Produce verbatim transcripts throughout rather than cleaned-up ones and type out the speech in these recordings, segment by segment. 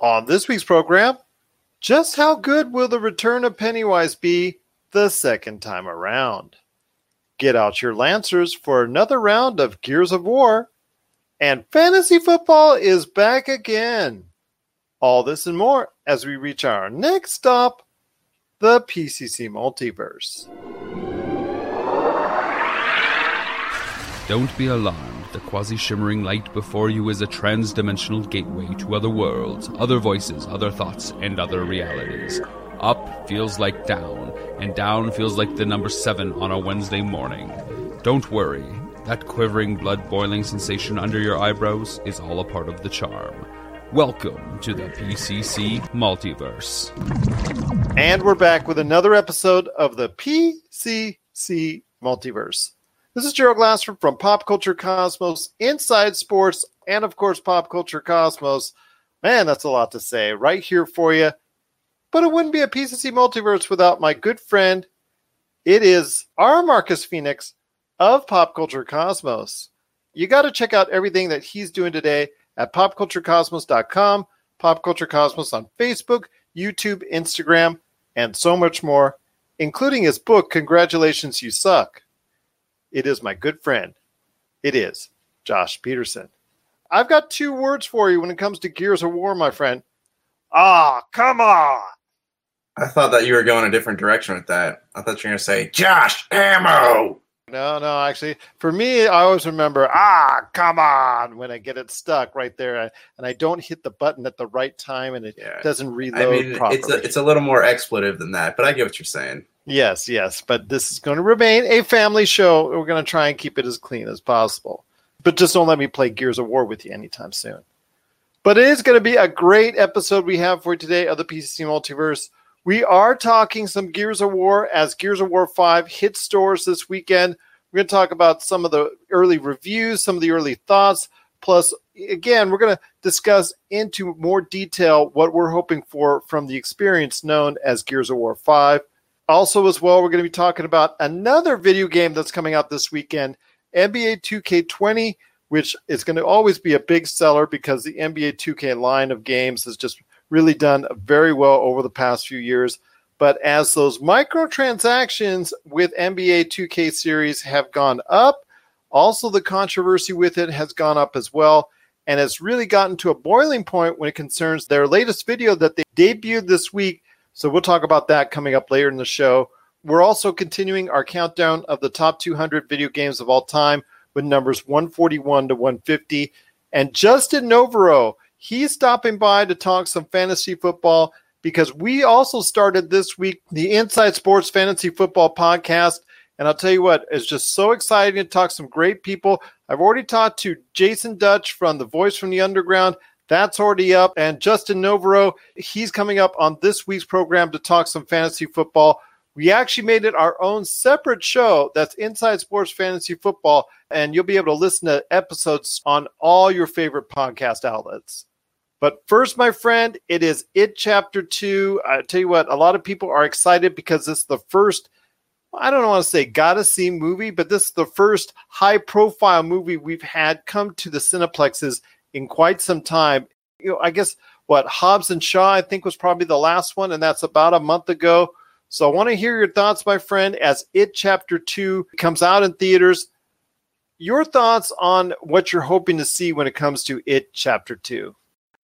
On this week's program, just how good will the return of Pennywise be the second time around? Get out your Lancers for another round of Gears of War. And fantasy football is back again. All this and more as we reach our next stop, the P C C Multiverse. Don't be alarmed. The quasi-shimmering light before you is a trans-dimensional gateway to other worlds, other voices, other thoughts, and other realities. Up feels like down, and down feels like the number seven on a Wednesday morning. Don't worry. That quivering, blood-boiling sensation under your eyebrows is all a part of the charm. Welcome to the P C C Multiverse. And we're back with another episode of the P C C Multiverse. This is Gerald Glassford from Pop Culture Cosmos, Inside Sports, and of course Pop Culture Cosmos. Man, that's a lot to say right here for you. But it wouldn't be a P C C Multiverse without my good friend. It is our Marcus Phoenix of Pop Culture Cosmos. You got to check out everything that he's doing today at pop culture cosmos dot com, Pop Culture Cosmos on Facebook, YouTube, Instagram, and so much more, including his book, Congratulations, You Suck. It is my good friend. It is Josh Peterson. I've got two words for you when it comes to Gears of War, my friend. Ah, come on. I thought that you were going a different direction with that. I thought you were going to say, Josh Ammo. No, no, actually, for me, I always remember, ah, come on, when I get it stuck right there, and I don't hit the button at the right time, and it yeah. doesn't reload I mean, properly. It's a, it's a little more expletive than that, but I get what you're saying. Yes, yes, but this is going to remain a family show. We're going to try and keep it as clean as possible. But just don't let me play Gears of War with you anytime soon. But it is going to be a great episode we have for you today of the P C C Multiverse. We are talking some Gears of War as Gears of War five hits stores this weekend. We're going to talk about some of the early reviews, some of the early thoughts. Plus, again, we're going to discuss into more detail what we're hoping for from the experience known as Gears of War five. Also, as well, we're going to be talking about another video game that's coming out this weekend, N B A two K twenty, which is going to always be a big seller because the N B A two K line of games has just really done very well over the past few years. But as those microtransactions with N B A two K series have gone up, also the controversy with it has gone up as well. And it's really gotten to a boiling point when it concerns their latest video that they debuted this week. So we'll talk about that coming up later in the show. We're also continuing our countdown of the top two hundred video games of all time with numbers one forty-one to one fifty. And Justin Novero, he's stopping by to talk some fantasy football because we also started this week the Inside Sports Fantasy Football Podcast. And I'll tell you what, it's just so exciting to talk to some great people. I've already talked to Jason Dutch from The Voice from the Underground. That's already up. And Justin Novero, he's coming up on this week's program to talk some fantasy football. We actually made it our own separate show that's Inside Sports Fantasy Football, and you'll be able to listen to episodes on all your favorite podcast outlets. But first, my friend, it is It Chapter two. I tell you what, a lot of people are excited because this is the first, I don't want to say gotta-see movie, but this is the first high-profile movie we've had come to the Cineplexes in quite some time. You know, I guess, what, Hobbs and Shaw, I think, was probably the last one, and that's about a month ago. So I want to hear your thoughts, my friend, as It Chapter two comes out in theaters. Your thoughts on what you're hoping to see when it comes to It Chapter two.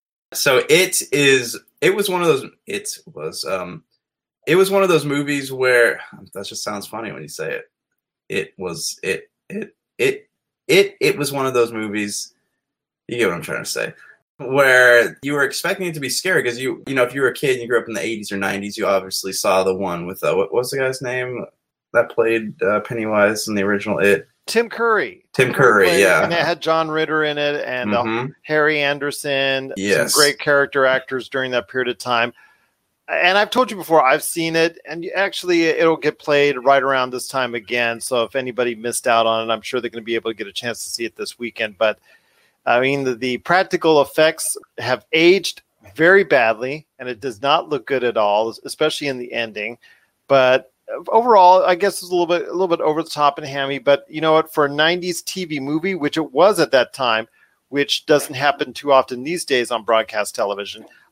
So it is, it was one of those, it was, um, it was one of those movies where, that just sounds funny when you say it. It was, it, it, it, it, it was one of those movies, you get what I'm trying to say, where you were expecting it to be scary because you, you know, if you were a kid and you grew up in the eighties or nineties, you obviously saw the one with, uh, what was the guy's name that played uh, Pennywise in the original It? Tim Curry. Tim Curry, played, yeah. And it had John Ritter in it and mm-hmm. uh, Harry Anderson, yes. some great character actors during that period of time. And I've told you before, I've seen it, and actually it'll get played right around this time again. So if anybody missed out on it, I'm sure they're going to be able to get a chance to see it this weekend. But I mean, the, the practical effects have aged very badly, and it does not look good at all, especially in the ending. But overall, I guess it's a little bit a little bit over the top and hammy, but you know what? For a nineties T V movie, which it was at that time, which doesn't happen too often these days on broadcast television,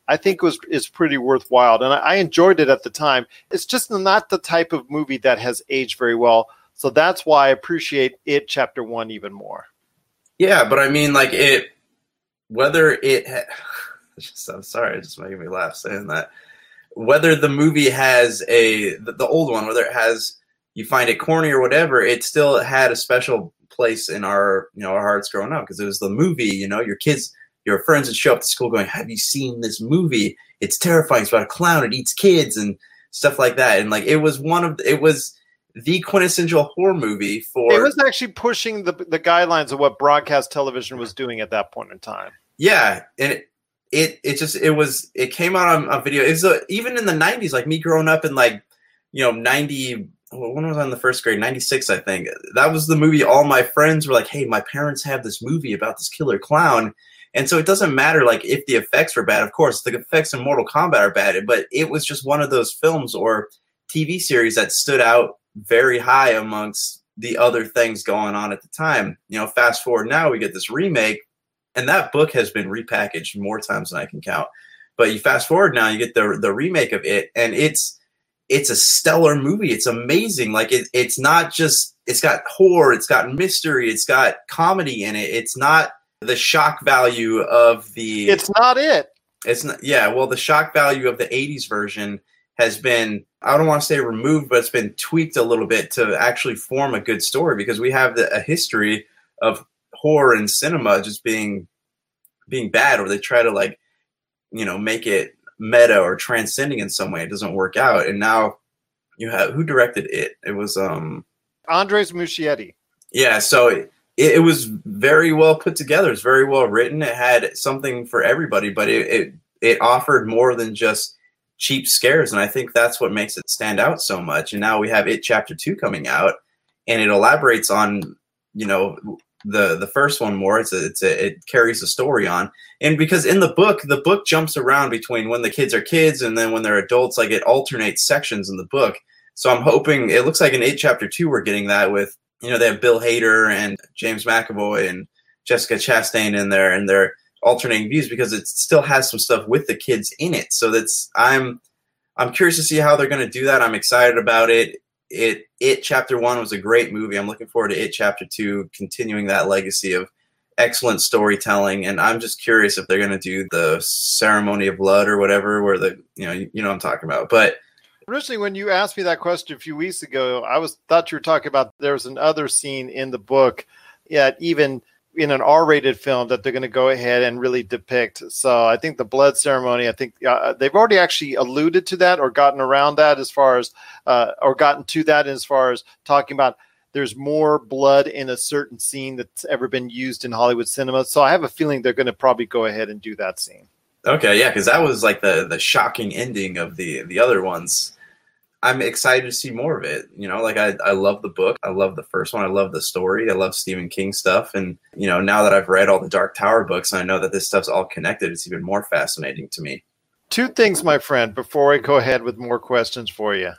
I think was is pretty worthwhile. And I, I enjoyed it at the time. It's just not the type of movie that has aged very well. So that's why I appreciate It Chapter One even more. Yeah, but I mean, like it, whether it, ha- just, I'm sorry, it's just making me laugh saying that. Whether the movie has a, the, the old one, whether it has, you find it corny or whatever, it still had a special place in our, you know, our hearts growing up because it was the movie. You know, your kids, your friends would show up to school going, "Have you seen this movie? It's terrifying. It's about a clown. It eats kids and stuff like that." And like it was one of, it was the quintessential horror movie for. It was actually pushing the the guidelines of what broadcast television was doing at that point in time. Yeah, and it it, it just it was it came out on, on video. It was a, even in the nineties, like me growing up in like you know ninety. When was I in the first grade? ninety-six, I think. That was the movie. All my friends were like, "Hey, my parents have this movie about this killer clown." And so it doesn't matter like if the effects were bad. Of course, the effects in Mortal Kombat are bad, but it was just one of those films or T V series that stood out very high amongst the other things going on at the time. You know, fast forward now, we get this remake, and that book has been repackaged more times than I can count. But you fast forward now, you get the the remake of it, and it's it's a stellar movie. It's amazing. Like it, it's not just it's got horror, it's got mystery, it's got comedy in it. It's not the shock value of the. It's not it. It's not. Yeah. Well, the shock value of the eighties version has been, I don't want to say removed, but it's been tweaked a little bit to actually form a good story because we have the, a history of horror and cinema just being being bad, or they try to like, you know, make it meta or transcending in some way. It doesn't work out. And now you have, who directed it? It was um Andres Muschietti. Yeah. So it, it was very well put together. It's very well written. It had something for everybody, but it, it, it offered more than just cheap scares. And I think that's what makes it stand out so much. And now we have It Chapter Two coming out, and it elaborates on, you know, the, the first one more. It's a, it's a, it carries the story on. And because in the book, the book jumps around between when the kids are kids and then when they're adults, like it alternates sections in the book. So I'm hoping, it looks like in It Chapter Two, we're getting that with, you know, they have Bill Hader and James McAvoy and Jessica Chastain in there, and they're alternating views because it still has some stuff with the kids in it. So that's, I'm, I'm curious to see how they're going to do that. I'm excited about it. It, It Chapter One was a great movie. I'm looking forward to It Chapter Two, continuing that legacy of excellent storytelling. And I'm just curious if they're going to do the ceremony of blood or whatever, where the, you know, you, you know what I'm talking about. But originally, when you asked me that question a few weeks ago, I was thought you were talking about there was another scene in the book, yet even in an R-rated film that they're going to go ahead and really depict. So I think the blood ceremony, I think uh, they've already actually alluded to that or gotten around that as far as, uh, or gotten to that as far as talking about there's more blood in a certain scene that's ever been used in Hollywood cinema. So I have a feeling they're going to probably go ahead and do that scene. Okay, yeah, because that was like the the shocking ending of the the other ones. I'm excited to see more of it. You know, like I, I love the book. I love the first one. I love the story. I love Stephen King stuff. And, you know, now that I've read all the Dark Tower books and I know that this stuff's all connected, it's even more fascinating to me. Two things, my friend, before I go ahead with more questions for you.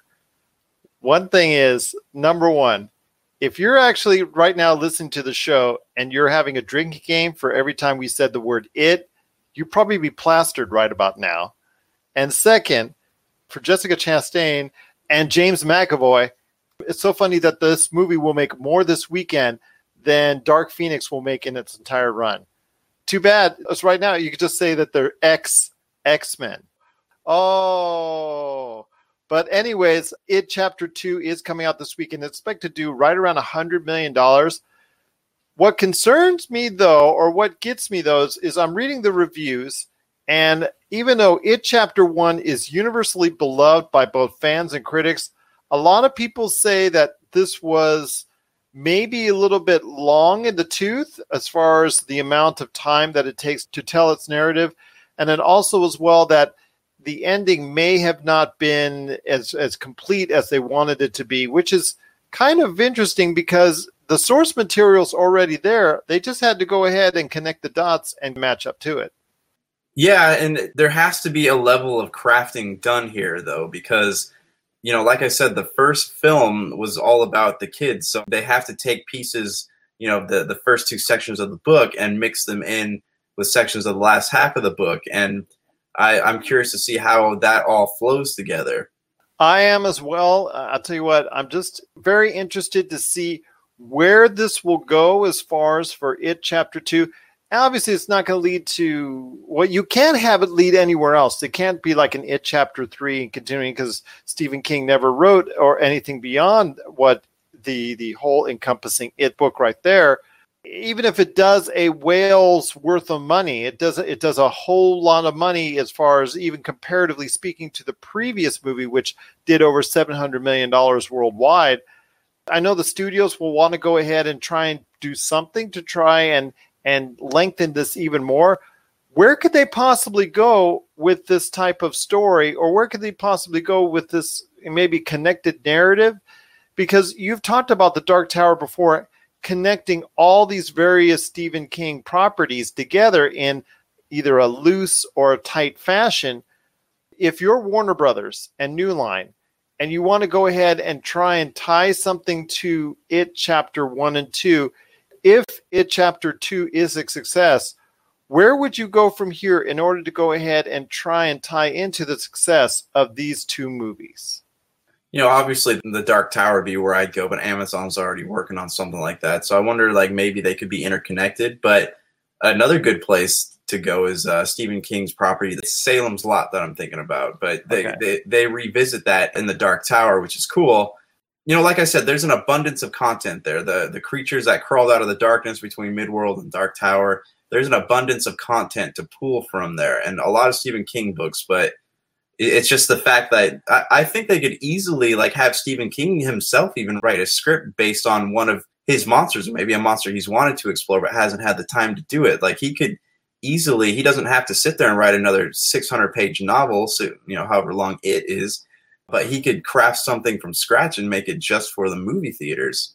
One thing is, number one, if you're actually right now listening to the show and you're having a drinking game for every time we said the word it, you'd probably be plastered right about now. And second, for Jessica Chastain and James McAvoy, it's so funny that this movie will make more this weekend than Dark Phoenix will make in its entire run. Too bad. It's right now, you could just say that they're ex X-Men. Oh, but anyways, It Chapter Two is coming out this weekend. It's expected to do right around one hundred million dollars. What concerns me, though, or what gets me, though, is, is I'm reading the reviews, and even though It Chapter One is universally beloved by both fans and critics, a lot of people say that this was maybe a little bit long in the tooth as far as the amount of time that it takes to tell its narrative. And then also as well that the ending may have not been as, as complete as they wanted it to be, which is kind of interesting because the source material's already there. They just had to go ahead and connect the dots and match up to it. Yeah, and there has to be a level of crafting done here, though, because, you know, like I said, the first film was all about the kids. So they have to take pieces, you know, the, the first two sections of the book and mix them in with sections of the last half of the book. And I, I'm curious to see how that all flows together. I am as well. Uh, I'll tell you what, I'm just very interested to see where this will go as far as for It Chapter two. Obviously, it's not going to lead to, well, you can't have it lead anywhere else. It can't be like an It Chapter three and continuing, because Stephen King never wrote or anything beyond what the the whole encompassing It book right there. Even if it does a whale's worth of money, it does it does a whole lot of money as far as even comparatively speaking to the previous movie, which did over seven hundred million dollars worldwide. I know the studios will want to go ahead and try and do something to try and and lengthen this even more. Where could they possibly go with this type of story, or where could they possibly go with this maybe connected narrative? Because you've talked about The Dark Tower before, connecting all these various Stephen King properties together in either a loose or a tight fashion. If you're Warner Brothers and New Line, and you want to go ahead and try and tie something to It Chapter one and two, if It Chapter two is a success, where would you go from here in order to go ahead and try and tie into the success of these two movies? You know, obviously The Dark Tower would be where I'd go, but Amazon's already working on something like that. So I wonder, like, maybe they could be interconnected. But another good place to go is uh, Stephen King's property, the Salem's Lot, that I'm thinking about. But they, Okay. they, they revisit that in The Dark Tower, which is cool. You know, like I said, there's an abundance of content there. The the creatures that crawled out of the darkness between Midworld and Dark Tower, there's an abundance of content to pull from there. And a lot of Stephen King books, but it's just the fact that I, I think they could easily like have Stephen King himself even write a script based on one of his monsters, or maybe a monster he's wanted to explore but hasn't had the time to do it. Like he could easily, he doesn't have to sit there and write another six hundred page novel, so you know, however long it is, but he could craft something from scratch and make it just for the movie theaters.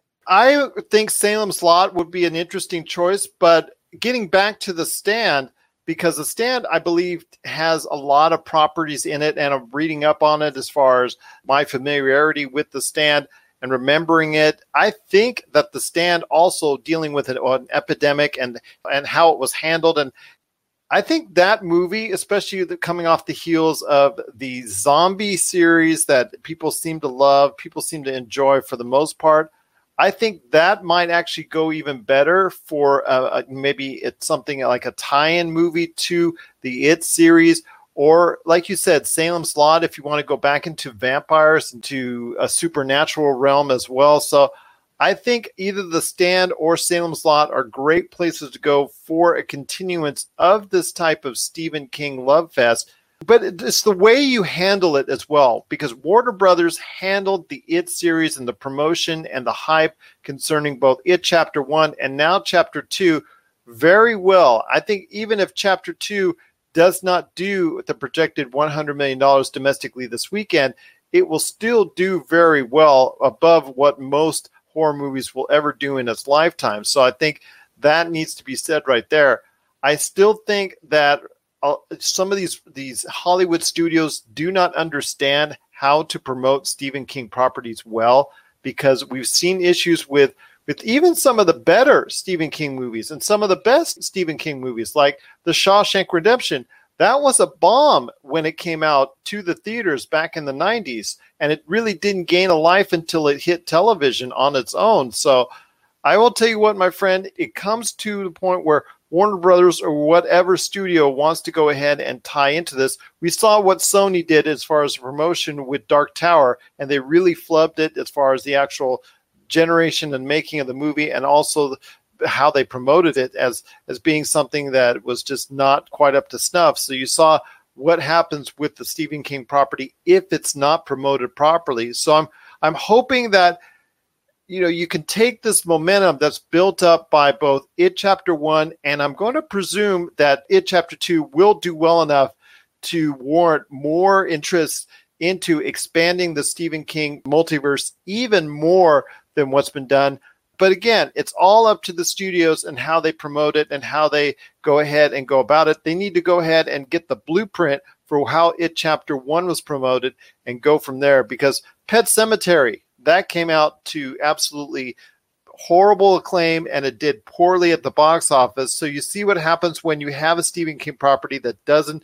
I think Salem's Lot would be an interesting choice, but getting back to The Stand, because The Stand, I believe, has a lot of properties in it, and I'm reading up on it as far as my familiarity with The Stand and remembering it. I think that The Stand also dealing with an, an epidemic and, and how it was handled. And I think that movie, especially the, coming off the heels of the zombie series that people seem to love, people seem to enjoy for the most part, I think that might actually go even better for uh, maybe it's something like a tie-in movie to the It series, or like you said, Salem's Lot, if you want to go back into vampires, into a supernatural realm as well. So I think either The Stand or Salem's Lot are great places to go for a continuance of this type of Stephen King love fest. But it's the way you handle it as well, because Warner Brothers handled the It series and the promotion and the hype concerning both It Chapter one and now Chapter two very well. I think even if Chapter two does not do the projected one hundred million dollars domestically this weekend, it will still do very well, above what most horror movies will ever do in its lifetime. So I think that needs to be said right there. I still think that uh, some of these these Hollywood studios do not understand how to promote Stephen King properties well, because we've seen issues with with even some of the better Stephen King movies and some of the best Stephen King movies, like The Shawshank Redemption. That was a bomb when it came out to the theaters back in the nineties, and it really didn't gain a life until it hit television on its own. So I will tell you what, my friend, it comes to the point where Warner Brothers or whatever studio wants to go ahead and tie into this. We saw what Sony did as far as promotion with Dark Tower, and they really flubbed it as far as the actual generation and making of the movie, and also how they promoted it as as being something that was just not quite up to snuff. So you saw what happens with the Stephen King property if it's not promoted properly. So I'm I'm hoping that, you know, you can take this momentum that's built up by both It Chapter one, and I'm going to presume that It Chapter two will do well enough to warrant more interest into expanding the Stephen King multiverse even more than what's been done. But again, it's all up to the studios and how they promote it and how they go ahead and go about it. They need to go ahead and get the blueprint for how It Chapter one was promoted and go from there, because Pet Sematary, that came out to absolutely horrible acclaim, and it did poorly at the box office. So you see what happens when you have a Stephen King property that doesn't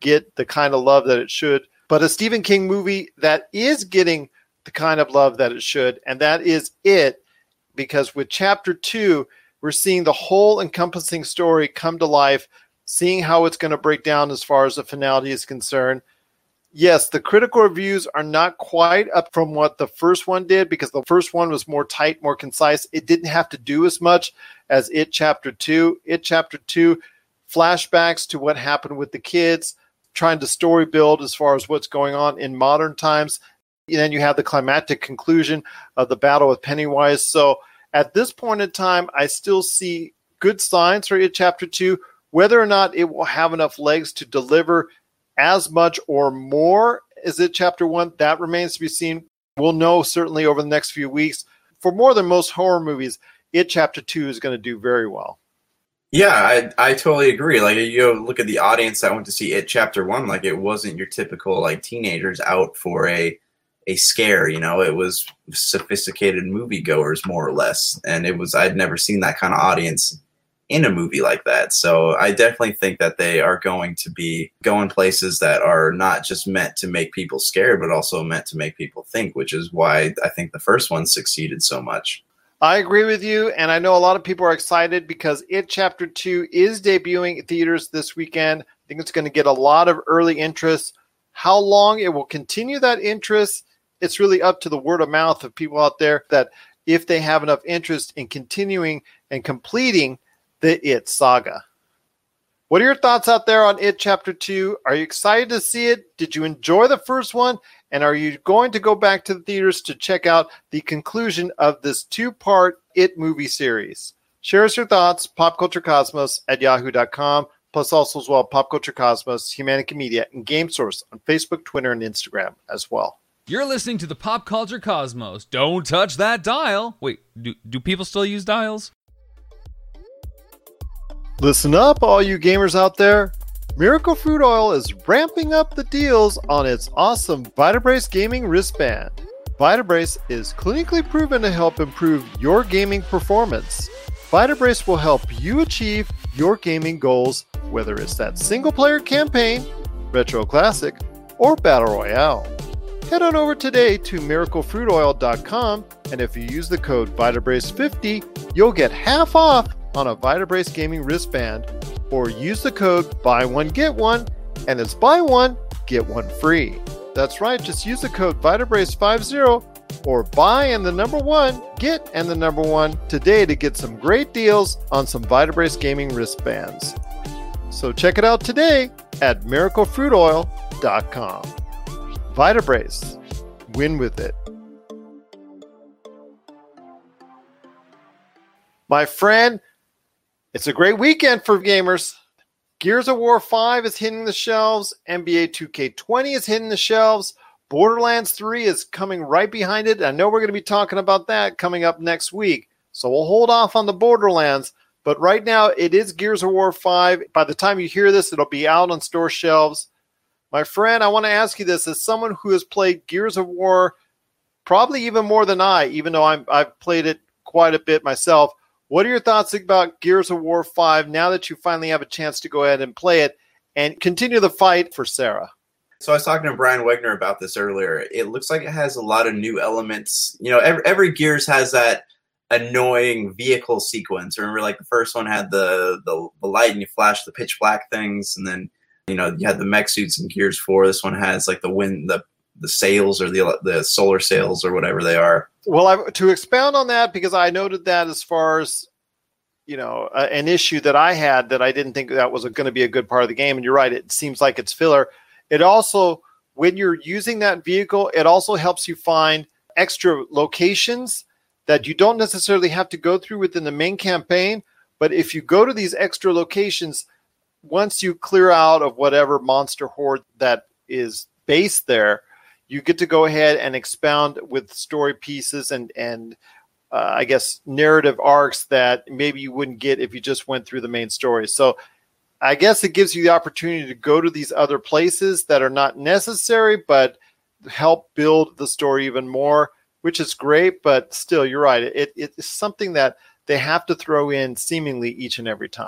get the kind of love that it should, but a Stephen King movie that is getting the kind of love that it should, and that is It, because with chapter two, we're seeing the whole encompassing story come to life, seeing how it's going to break down as far as the finality is concerned. Yes, the critical reviews are not quite up from what the first one did, because the first one was more tight, more concise. It didn't have to do as much as It Chapter two. It Chapter two, flashbacks to what happened with the kids, trying to story build as far as what's going on in modern times. And then you have the climactic conclusion of the battle with Pennywise. So at this point in time, I still see good signs for It Chapter two. Whether or not it will have enough legs to deliver as much or more as It Chapter one, that remains to be seen. We'll know certainly over the next few weeks. For more than most horror movies, It Chapter two is going to do very well. Yeah, I I totally agree. Like, you look at the audience that went to see It Chapter one, like, it wasn't your typical, like, teenagers out for a a scare, you know. It was sophisticated moviegoers, more or less. And it was, I'd never seen that kind of audience in a movie like that. So I definitely think that they are going to be going places that are not just meant to make people scared, but also meant to make people think, which is why I think the first one succeeded so much. I agree with you, and I know a lot of people are excited because It Chapter two is debuting at theaters this weekend. I think it's going to get a lot of early interest. How long it will continue that interest, it's really up to the word of mouth of people out there, that if they have enough interest in continuing and completing the It saga. What are your thoughts out there on It Chapter two? Are you excited to see it? Did you enjoy the first one? And are you going to go back to the theaters to check out the conclusion of this two-part It movie series? Share us your thoughts, popculturecosmos at yahoo dot com, plus also as well Pop Culture Cosmos, Humanity Media, and Game Source on Facebook, Twitter, and Instagram as well. You're listening to the Pop Culture Cosmos. Don't touch that dial. Wait, do, do people still use dials? Listen up, all you gamers out there. Miracle Fruit Oil is ramping up the deals on its awesome Vitabrace gaming wristband. Vitabrace is clinically proven to help improve your gaming performance. Vitabrace will help you achieve your gaming goals, whether it's that single-player campaign, retro classic, or battle royale. Head on over today to miracle fruit oil dot com, and if you use the code Vitabrace fifty, you'll get half off on a Vitabrace gaming wristband, or use the code buy one get one, and it's buy one get one free. That's right, just use the code Vitabrace fifty or buy and the number one, get and the number one today to get some great deals on some Vitabrace gaming wristbands. So check it out today at miracle fruit oil dot com. Vitabrace, win with it. My friend, it's a great weekend for gamers. Gears of War five is hitting the shelves. N B A two K twenty is hitting the shelves. Borderlands three is coming right behind it. I know we're going to be talking about that coming up next week, so we'll hold off on the Borderlands. But right now, it is Gears of War five. By the time you hear this, it'll be out on store shelves. My friend, I want to ask you this. As someone who has played Gears of War probably even more than I, even though I'm, I've played it quite a bit myself, what are your thoughts about Gears of War five now that you finally have a chance to go ahead and play it and continue the fight for Sarah? So I was talking to Brian Wegner about this earlier. It looks like it has a lot of new elements. You know, every, every Gears has that annoying vehicle sequence. Remember, like the first one had the, the, the light and you flash the pitch black things, and then, you know, you had the mech suits in Gears four. This one has like the wind, the the sails or the the solar sails or whatever they are. Well, I, to expound on that, because I noted that as far as, you know, uh, an issue that I had that I didn't think that was going to be a good part of the game. And you're right, it seems like it's filler. It also, when you're using that vehicle, it also helps you find extra locations that you don't necessarily have to go through within the main campaign. But if you go to these extra locations, once you clear out of whatever monster horde that is based there, you get to go ahead and expound with story pieces and, and uh, I guess, narrative arcs that maybe you wouldn't get if you just went through the main story. So I guess it gives you the opportunity to go to these other places that are not necessary, but help build the story even more, which is great. But still, you're right. It, it's something that they have to throw in seemingly each and every time.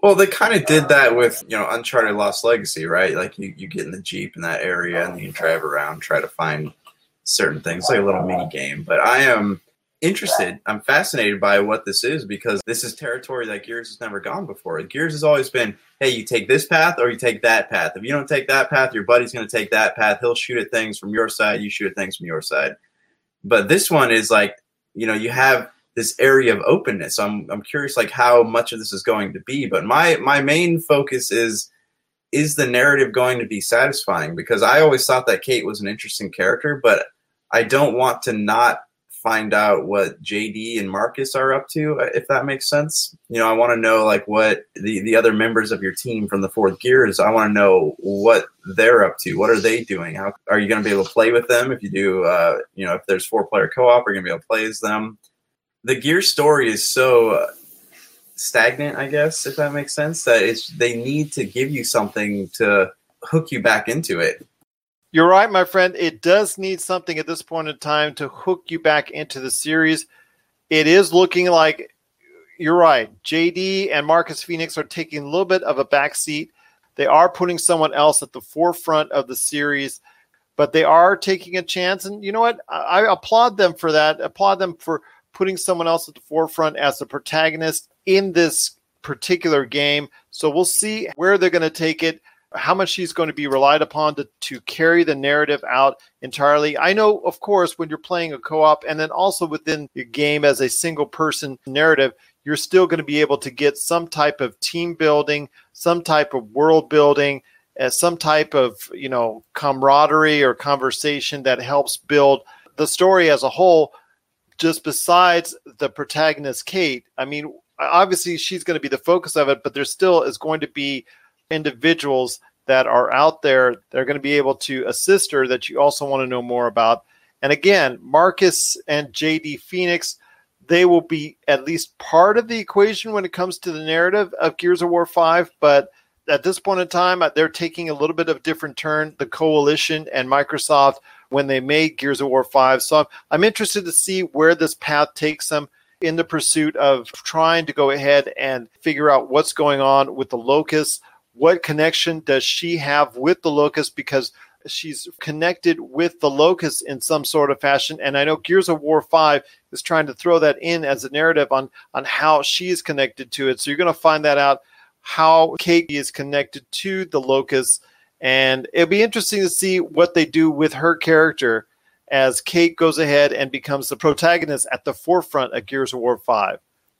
Well, they kind of did that with, you know, Uncharted Lost Legacy, right? Like you, you get in the Jeep in that area and you drive around, try to find certain things, like a little mini game. But I am interested. I'm fascinated by what this is because this is territory that Gears has never gone before. Gears has always been, hey, you take this path or you take that path. If you don't take that path, your buddy's going to take that path. He'll shoot at things from your side. You shoot at things from your side. But this one is like, you know, you have this area of openness. I'm I'm curious like how much of this is going to be. But my my main focus is is the narrative going to be satisfying? Because I always thought that Kate was an interesting character, but I don't want to not find out what J D and Marcus are up to, if that makes sense. You know, I want to know like what the, the other members of your team from the fourth Gears, I want to know what they're up to. What are they doing? How are you going to be able to play with them? If you do, uh, you know, if there's four player co-op, are you going to be able to play as them? The Gears story is so stagnant, I guess, if that makes sense, that it's they need to give you something to hook you back into it. You're right, my friend. It does need something at this point in time to hook you back into the series. It is looking like, you're right, J D and Marcus Phoenix are taking a little bit of a backseat. They are putting someone else at the forefront of the series, but they are taking a chance. And you know what? I, I applaud them for that. I applaud them for putting someone else at the forefront as the protagonist in this particular game. So we'll see where they're going to take it, how much she's going to be relied upon to, to carry the narrative out entirely. I know, of course, when you're playing a co-op and then also within your game as a single person narrative, you're still going to be able to get some type of team building, some type of world building, as some type of, you know, camaraderie or conversation that helps build the story as a whole. Just besides the protagonist, Kate, I mean, obviously she's going to be the focus of it, but there still is going to be individuals that are out there that are going to be able to assist her that you also want to know more about. And again, Marcus and J D Phoenix, they will be at least part of the equation when it comes to the narrative of Gears of War five, but at this point in time, they're taking a little bit of a different turn, the Coalition and Microsoft, when they made Gears of War five. So I'm interested to see where this path takes them in the pursuit of trying to go ahead and figure out what's going on with the Locust. What connection does she have with the Locust? Because she's connected with the Locust in some sort of fashion. And I know Gears of War five is trying to throw that in as a narrative on, on how she is connected to it. So you're going to find that out, how Kate is connected to the Locust. And it'll be interesting to see what they do with her character as Kate goes ahead and becomes the protagonist at the forefront of Gears of War five.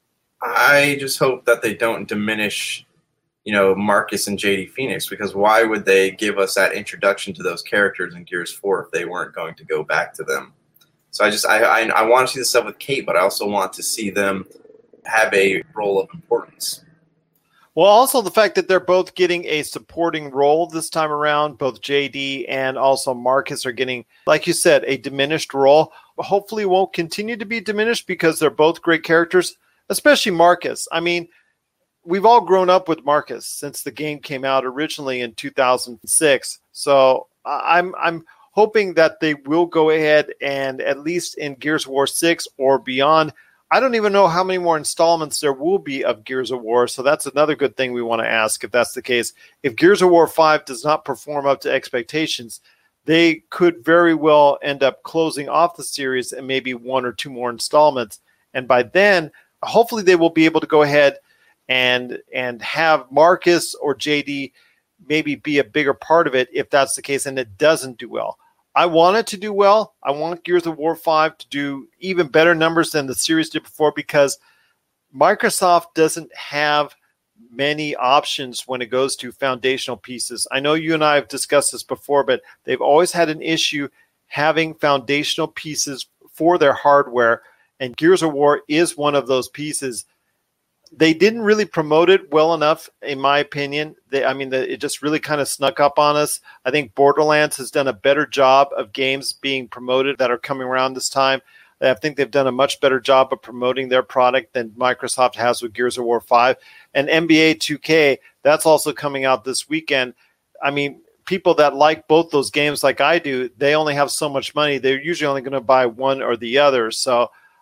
I just hope that they don't diminish, you know, Marcus and J D Phoenix, because why would they give us that introduction to those characters in Gears four if they weren't going to go back to them? So I just, I, I, I want to see the stuff with Kate, but I also want to see them have a role of importance. Well, also the fact that they're both getting a supporting role this time around, both J D and also Marcus are getting, like you said, a diminished role. Hopefully won't continue to be diminished because they're both great characters, especially Marcus. I mean, we've all grown up with Marcus since the game came out originally in two thousand six. So I'm I'm hoping that they will go ahead and at least in Gears of War six or beyond. I don't even know how many more installments there will be of Gears of War, so that's another good thing we want to ask if that's the case. If Gears of War five does not perform up to expectations, they could very well end up closing off the series and maybe one or two more installments. And by then, hopefully they will be able to go ahead and and have Marcus or J D maybe be a bigger part of it if that's the case and it doesn't do well. I want it to do well. I want Gears of War five to do even better numbers than the series did before because Microsoft doesn't have many options when it goes to foundational pieces. I know you and I have discussed this before, but they've always had an issue having foundational pieces for their hardware, and Gears of War is one of those pieces. They didn't really promote it well enough, in my opinion. They, I mean, the, it just really kind of snuck up on us. I think Borderlands has done a better job of games being promoted that are coming around this time. I think they've done a much better job of promoting their product than Microsoft has with Gears of War five. And N B A two K, that's also coming out this weekend. I mean, people that like both those games like I do, they only have so much money. They're usually only going to buy one or the other. So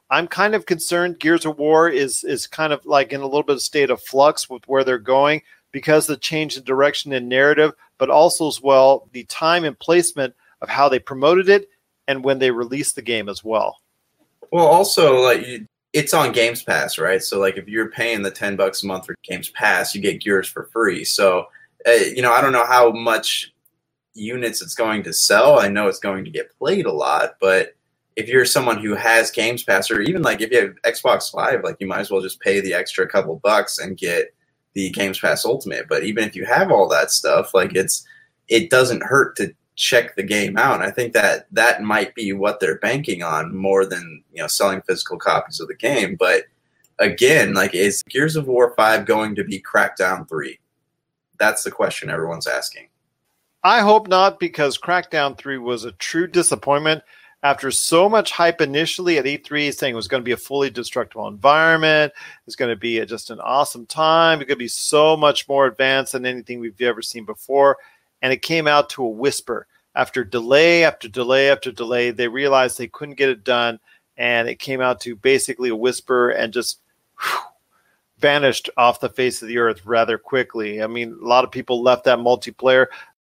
I'm kind of concerned Gears of War is is kind of like in a little bit of state of flux with where they're going because of the change in direction and narrative, but also as well the time and placement of how they promoted it and when they released the game as well. Well, also, like you, it's on Games Pass, right? So, like, if you're paying the ten bucks a month for Games Pass, you get Gears for free. So, uh, you know, I don't know how much units it's going to sell. I know it's going to get played a lot, but if you're someone who has Games Pass, or even like if you have Xbox Live, like you might as well just pay the extra couple bucks and get the Games Pass Ultimate. But even if you have all that stuff, like it's it doesn't hurt to check the game out. And I think that that might be what they're banking on more than, you know, selling physical copies of the game. But again, like, is Gears of War five going to be Crackdown three? That's the question everyone's asking. I hope not, because Crackdown three was a true disappointment. After so much hype initially at E three, saying it was going to be a fully destructible environment, it's going to be a, just an awesome time, it's going to be so much more advanced than anything we've ever seen before, and it came out to a whisper. After delay after delay after delay, they realized they couldn't get it done, and it came out to basically a whisper and just whew, vanished off the face of the earth rather quickly. I mean, a lot of people left that multiplayer.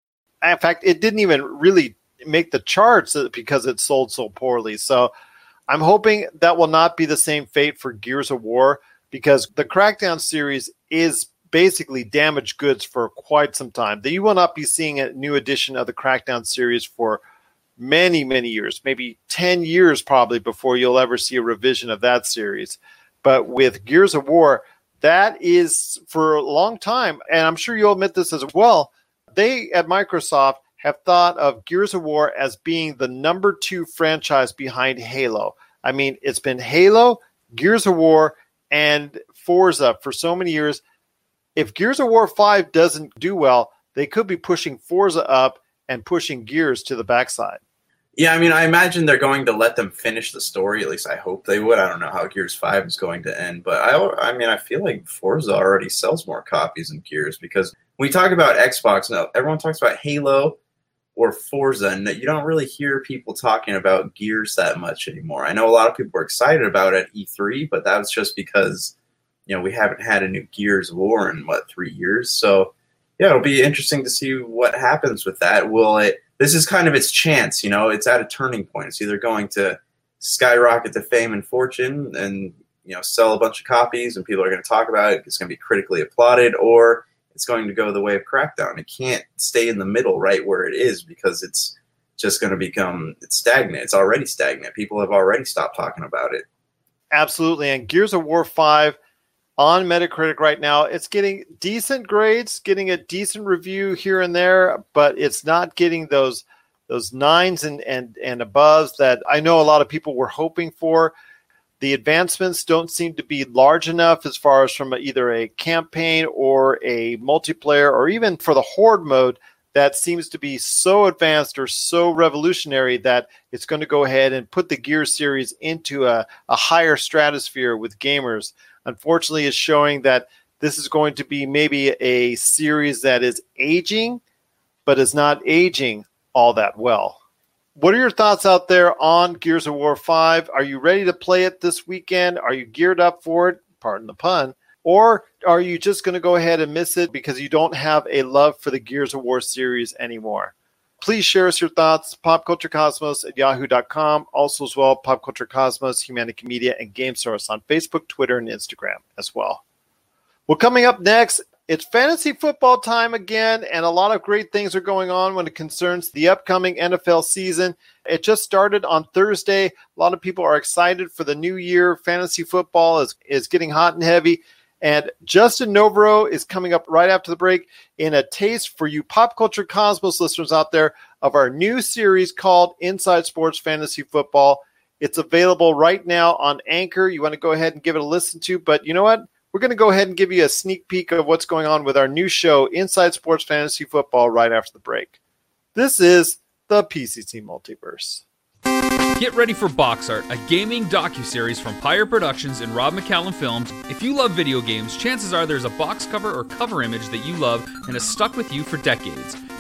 In fact, it didn't even really make the charts because it sold so poorly. So I'm hoping that will not be the same fate for Gears of War, because the Crackdown series is basically damaged goods for quite some time. That you will not be seeing a new edition of the Crackdown series for many, many years, maybe ten years probably, before you'll ever see a revision of that series. But with Gears of War, that is for a long time, and I'm sure you'll admit this as well, they at Microsoft have thought of Gears of War as being the number two franchise behind Halo. I mean, it's been Halo, Gears of War, and Forza for so many years. If Gears of War five doesn't do well, they could be pushing Forza up and pushing Gears to the backside. Yeah, I mean, I imagine they're going to let them finish the story. At least I hope they would. I don't know how Gears five is going to end. But I, I mean, I feel like Forza already sells more copies than Gears, because when we talk about Xbox, now everyone talks about Halo or Forza, and you don't really hear people talking about Gears that much anymore. I know a lot of people were excited about it at E three, but that was just because, you know, we haven't had a new Gears of War in, what, three years? So, yeah, it'll be interesting to see what happens with that. Will it, this is kind of its chance, you know, it's at a turning point. It's either going to skyrocket to fame and fortune and, you know, sell a bunch of copies and people are going to talk about it, it's going to be critically applauded, or it's going to go the way of Crackdown. It can't stay in the middle right where it is, because it's just going to become it's stagnant. It's already stagnant. People have already stopped talking about it. Absolutely. And Gears of War five on Metacritic right now, it's getting decent grades, getting a decent review here and there, but it's not getting those those nines and, and, and aboves that I know a lot of people were hoping for. The advancements don't seem to be large enough as far as from either a campaign or a multiplayer, or even for the horde mode that seems to be so advanced or so revolutionary that it's going to go ahead and put the Gears series into a, a higher stratosphere with gamers. Unfortunately, it's showing that this is going to be maybe a series that is aging, but is not aging all that well. What are your thoughts out there on Gears of War five? Are you ready to play it this weekend? Are you geared up for it? Pardon the pun. Or are you just going to go ahead and miss it because you don't have a love for the Gears of War series anymore? Please share us your thoughts. popculturecosmos at yahoo dot com. Also as well, Pop Culture Cosmos, Humanity Media, and Game Source on Facebook, Twitter, and Instagram as well. Well, coming up next, it's fantasy football time again, and a lot of great things are going on when it concerns the upcoming N F L season. It just started on Thursday. A lot of people are excited for the new year. Fantasy football is, is getting hot and heavy. And Justin Novro is coming up right after the break in a taste for you Pop Culture Cosmos listeners out there of our new series called Inside Sports Fantasy Football. It's available right now on Anchor. You want to go ahead and give it a listen to. But you know what? We're going to go ahead and give you a sneak peek of what's going on with our new show, Inside Sports Fantasy Football, right after the break. This is the P C C Multiverse. Get ready for Box Art, a gaming docuseries from Pyre Productions and Rob McCallum Films. If you love video games, chances are there's a box cover or cover image that you love and has stuck with you for decades.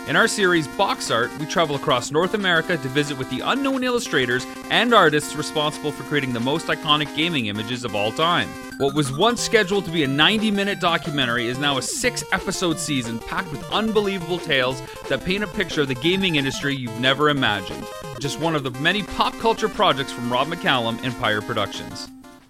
In our series, Box Art, we travel across North America to visit with the unknown illustrators and artists responsible for creating the most iconic gaming images of all time. What was once scheduled to be a ninety-minute documentary is now a six-episode season packed with unbelievable tales that paint a picture of the gaming industry you've never imagined. Just one of the many pop culture projects from Rob McCallum, Empire Productions.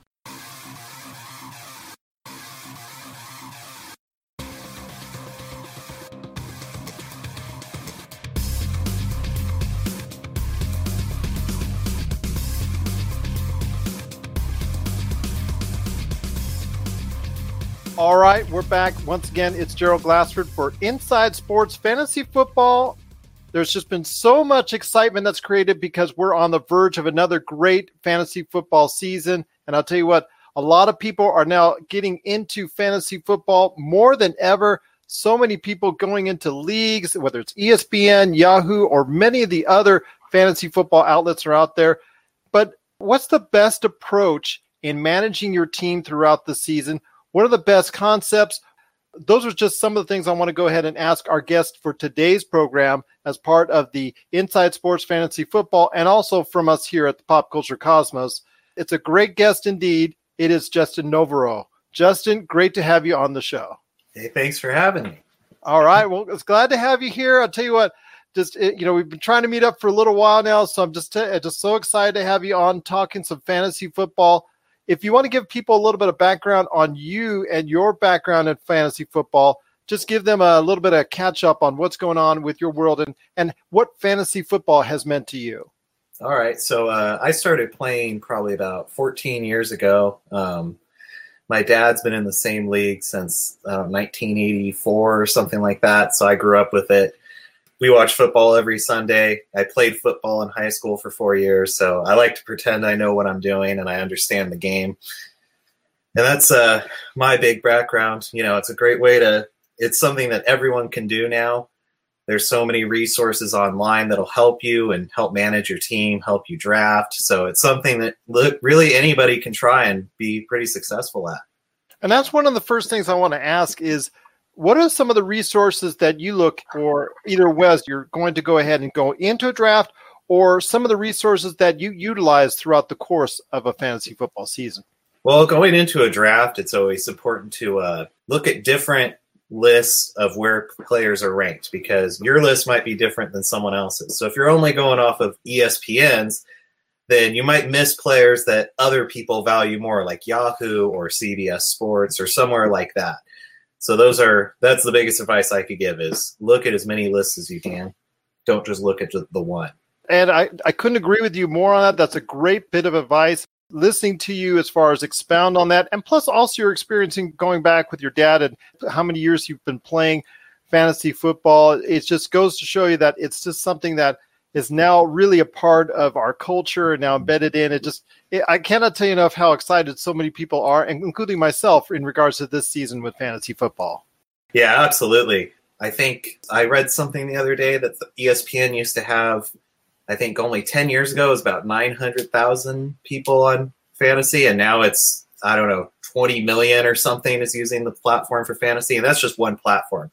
All right, we're back. Once again, it's Gerald Glassford for Inside Sports Fantasy Football. There's just been so much excitement that's created because we're on the verge of another great fantasy football season. And I'll tell you what, a lot of people are now getting into fantasy football more than ever. So many people going into leagues, whether it's E S P N, Yahoo, or many of the other fantasy football outlets are out there. But what's the best approach in managing your team throughout the season? What are the best concepts? Those are just some of the things I want to go ahead and ask our guest for today's program as part of the Inside Sports Fantasy Football and also from us here at the Pop Culture Cosmos. It's a great guest indeed. It is Justin Navarro. Justin, great to have you on the show. Hey, thanks for having me. All right. Well, it's glad to have you here. I'll tell you what, just, you know, we've been trying to meet up for a little while now, so I'm just, t- just so excited to have you on talking some fantasy football. If you want to give people a little bit of background on you and your background in fantasy football, just give them a little bit of catch up on what's going on with your world and, and what fantasy football has meant to you. All right. So uh, I started playing probably about fourteen years ago. Um, my dad's been in the same league since uh, nineteen eighty-four or something like that. So I grew up with it. We watch football every Sunday. I played football in high school for four years, so I like to pretend I know what I'm doing and I understand the game. And that's uh, my big background. You know, it's a great way to – it's something that everyone can do now. There's so many resources online that'll help you and help manage your team, help you draft. So it's something that look, really anybody can try and be pretty successful at. And that's one of the first things I want to ask is, what are some of the resources that you look for, either Wes, you're going to go ahead and go into a draft, or some of the resources that you utilize throughout the course of a fantasy football season? Well, going into a draft, it's always important to uh, look at different lists of where players are ranked because your list might be different than someone else's. So if you're only going off of E S P N's, then you might miss players that other people value more, like Yahoo or C B S Sports or somewhere like that. So those are that's the biggest advice I could give is look at as many lists as you can. Don't just look at the one. And I, I couldn't agree with you more on that. That's a great bit of advice. Listening to you as far as expound on that. And plus also you're experiencing going back with your dad and how many years you've been playing fantasy football. It just goes to show you that it's just something that is now really a part of our culture and now embedded in it. Just, it, I cannot tell you enough how excited so many people are, including myself, in regards to this season with fantasy football. Yeah, absolutely. I think I read something the other day that the E S P N used to have, I think only ten years ago, it was about nine hundred thousand people on fantasy. And now it's, I don't know, twenty million or something is using the platform for fantasy. And that's just one platform.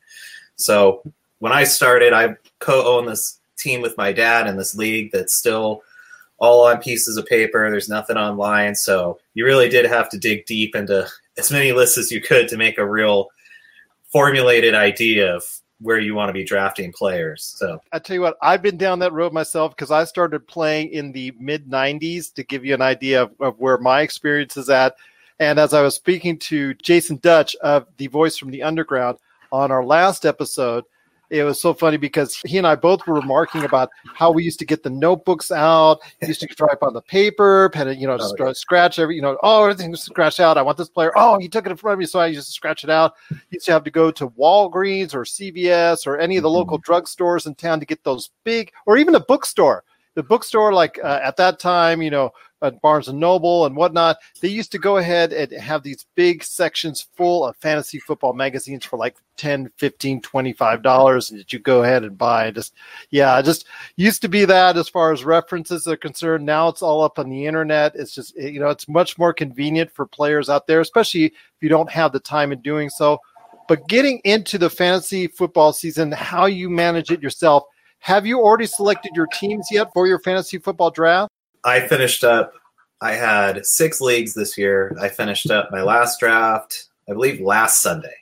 So when I started, I co-own this team with my dad in this league that's still all on pieces of paper. There's nothing online. So you really did have to dig deep into as many lists as you could to make a real formulated idea of where you want to be drafting players. So I tell you what, I've been down that road myself because I started playing in the mid nineties to give you an idea of, of where my experience is at. And as I was speaking to Jason Dutch of The Voice from the Underground on our last episode, it was so funny because he and I both were remarking about how we used to get the notebooks out, used to stripe on the paper, pen, you know, just oh, yeah. scratch every, you know, oh, everything's scratched out. I want this player. Oh, he took it in front of me, so I used to scratch it out. Used to have to go to Walgreens or C V S or any of the mm-hmm. local drugstores in town to get those big, or even a bookstore. The bookstore, like uh, at that time, you know, at Barnes and Noble and whatnot, they used to go ahead and have these big sections full of fantasy football magazines for like ten, fifteen, twenty-five dollars that you go ahead and buy. Just, yeah, just used to be that as far as references are concerned. Now it's all up on the internet. It's just, you know, it's much more convenient for players out there, especially if you don't have the time in doing so. But getting into the fantasy football season, how you manage it yourself, have you already selected your teams yet for your fantasy football draft? I finished up, I had six leagues this year. I finished up my last draft, I believe, last Sunday.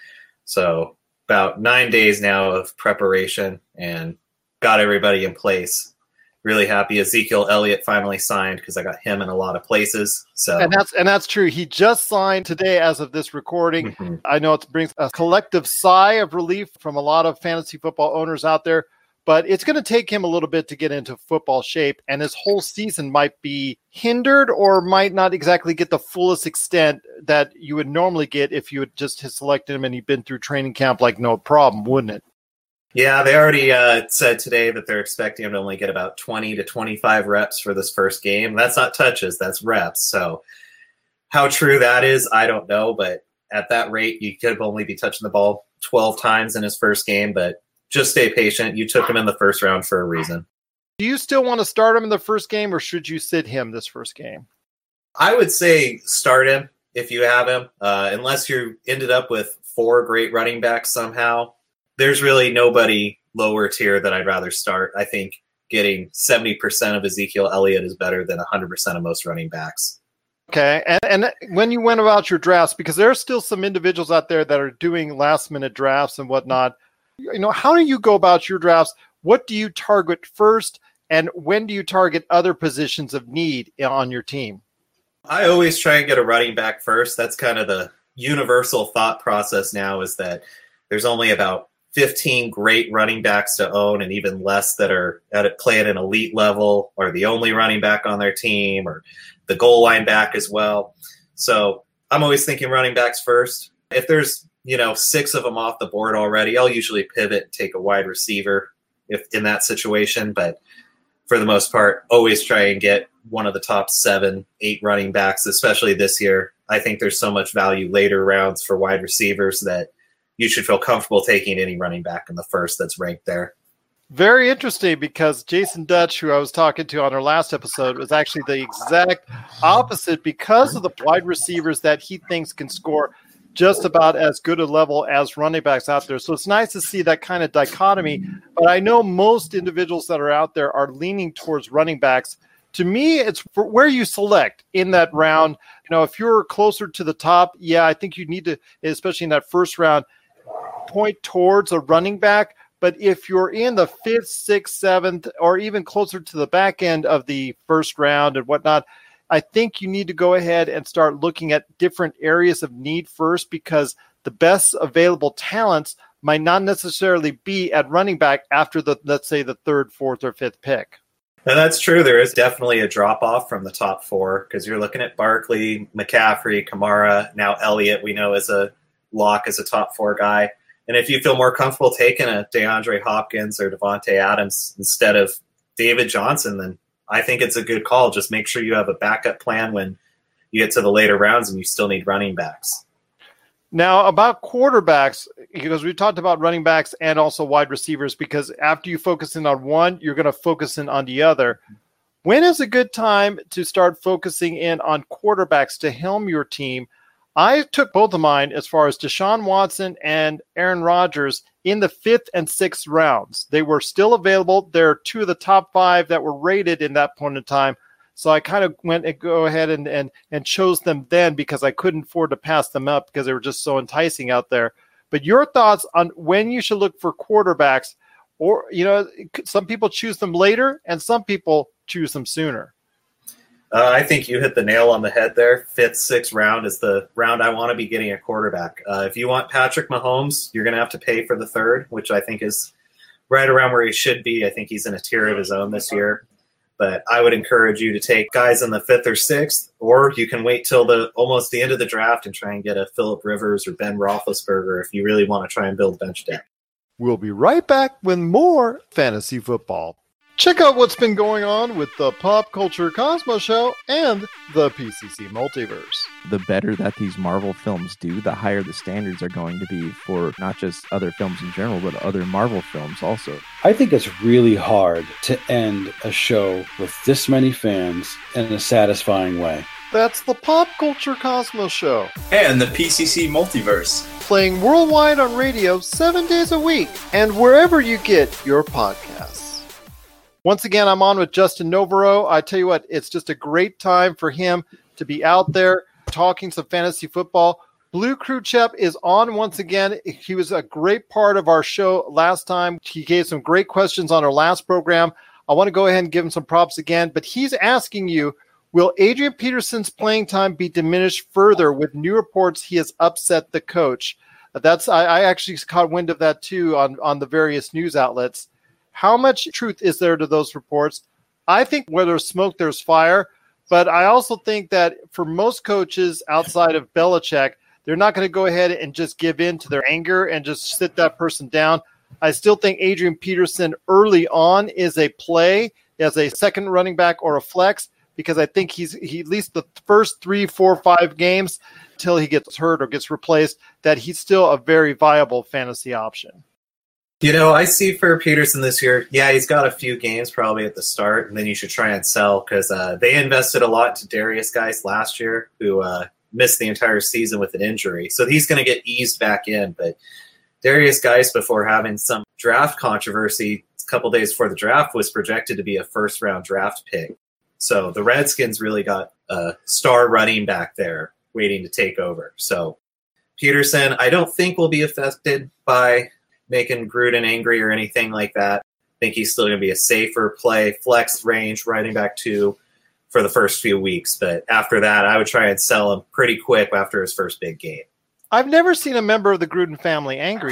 So about nine days now of preparation and got everybody in place. Really happy Ezekiel Elliott finally signed because I got him in a lot of places. So and that's and that's true. He just signed today as of this recording. Mm-hmm. I know it brings a collective sigh of relief from a lot of fantasy football owners out there, but it's going to take him a little bit to get into football shape, and his whole season might be hindered or might not exactly get the fullest extent that you would normally get if you had just selected him and he'd been through training camp like no problem, wouldn't it? Yeah, they already uh, said today that they're expecting him to only get about twenty to twenty-five reps for this first game. That's not touches, that's reps. So how true that is, I don't know. But at that rate, you could only be touching the ball twelve times in his first game. But just stay patient. You took him in the first round for a reason. Do you still want to start him in the first game, or should you sit him this first game? I would say start him if you have him, uh, unless you ended up with four great running backs somehow. There's really nobody lower tier that I'd rather start. I think getting seventy percent of Ezekiel Elliott is better than one hundred percent of most running backs. Okay, and, and when you went about your drafts, because there are still some individuals out there that are doing last-minute drafts and whatnot, you know, how do you go about your drafts? What do you target first, and when do you target other positions of need on your team? I always try and get a running back first. That's kind of the universal thought process now, is that there's only about fifteen great running backs to own, and even less that are at play at an elite level, or the only running back on their team, or the goal line back as well. So I'm always thinking running backs first. If there's, you know, six of them off the board already, I'll usually pivot and take a wide receiver if in that situation. But for the most part, always try and get one of the top seven, eight running backs, especially this year. I think there's so much value later rounds for wide receivers that you should feel comfortable taking any running back in the first that's ranked there. Very interesting, because Jason Dutch, who I was talking to on our last episode, was actually the exact opposite because of the wide receivers that he thinks can score just about as good a level as running backs out there. So it's nice to see that kind of dichotomy. But I know most individuals that are out there are leaning towards running backs. To me, it's for where you select in that round. You know, if you're closer to the top, yeah, I think you need to, especially in that first round, point towards a running back. But if you're in the fifth, sixth, seventh, or even closer to the back end of the first round and whatnot, I think you need to go ahead and start looking at different areas of need first, because the best available talents might not necessarily be at running back after the, let's say, the third, fourth, or fifth pick. And that's true. There is definitely a drop-off from the top four, because you're looking at Barkley, McCaffrey, Kamara, now Elliott, we know is a lock as a top four guy. And if you feel more comfortable taking a DeAndre Hopkins or Devontae Adams instead of David Johnson, then I think it's a good call. Just make sure you have a backup plan when you get to the later rounds and you still need running backs. Now, about quarterbacks, because we've talked about running backs and also wide receivers, because after you focus in on one, you're going to focus in on the other. When is a good time to start focusing in on quarterbacks to helm your team? I took both of mine as far as Deshaun Watson and Aaron Rodgers in the fifth and sixth rounds. They were still available. They're two of the top five that were rated in that point in time. So I kind of went and go ahead and, and, and chose them then, because I couldn't afford to pass them up because they were just so enticing out there. But your thoughts on when you should look for quarterbacks, or, you know, some people choose them later and some people choose them sooner. Uh, I think you hit the nail on the head there. Fifth, sixth round is the round I want to be getting a quarterback. Uh, if you want Patrick Mahomes, you're going to have to pay for the third, which I think is right around where he should be. I think he's in a tier of his own this year. But I would encourage you to take guys in the fifth or sixth, or you can wait till the almost the end of the draft and try and get a Phillip Rivers or Ben Roethlisberger if you really want to try and build bench depth. We'll be right back with more fantasy football. Check out what's been going on with the Pop Culture Cosmos Show and the P C C Multiverse. The better that these Marvel films do, the higher the standards are going to be for not just other films in general, but other Marvel films also. I think it's really hard to end a show with this many fans in a satisfying way. That's the Pop Culture Cosmos Show, And the P C C Multiverse. playing worldwide on radio seven days a week and wherever you get your podcasts. Once again, I'm on with Justin Novaro. I tell you what, it's just a great time for him to be out there talking some fantasy football. Blue Crew Chep is on once again. He was a great part of our show last time. He gave some great questions on our last program. I want to go ahead and give him some props again, but he's asking you, will Adrian Peterson's playing time be diminished further with new reports he has upset the coach? That's I, I actually caught wind of that too on, on the various news outlets. How much truth is there to those reports? I think where there's smoke, there's fire. But I also think that for most coaches outside of Belichick, they're not going to go ahead and just give in to their anger and just sit that person down. I still think Adrian Peterson early on is a play as a second running back or a flex, because I think he's he at least the first three, four, five games till he gets hurt or gets replaced, that he's still a very viable fantasy option. You know, I see for Peterson this year, yeah, he's got a few games probably at the start, and then you should try and sell because uh, they invested a lot to Darius Geis last year, who uh, missed the entire season with an injury. So he's going to get eased back in. But Darius Geis, before having some draft controversy a couple days before the draft, was projected to be a first-round draft pick. So the Redskins really got a star running back there waiting to take over. So Peterson, I don't think will be affected by making Gruden angry or anything like that. I think he's still going to be a safer play, flex range, running back two for the first few weeks. But after that, I would try and sell him pretty quick after his first big game. I've never seen a member of the Gruden family angry.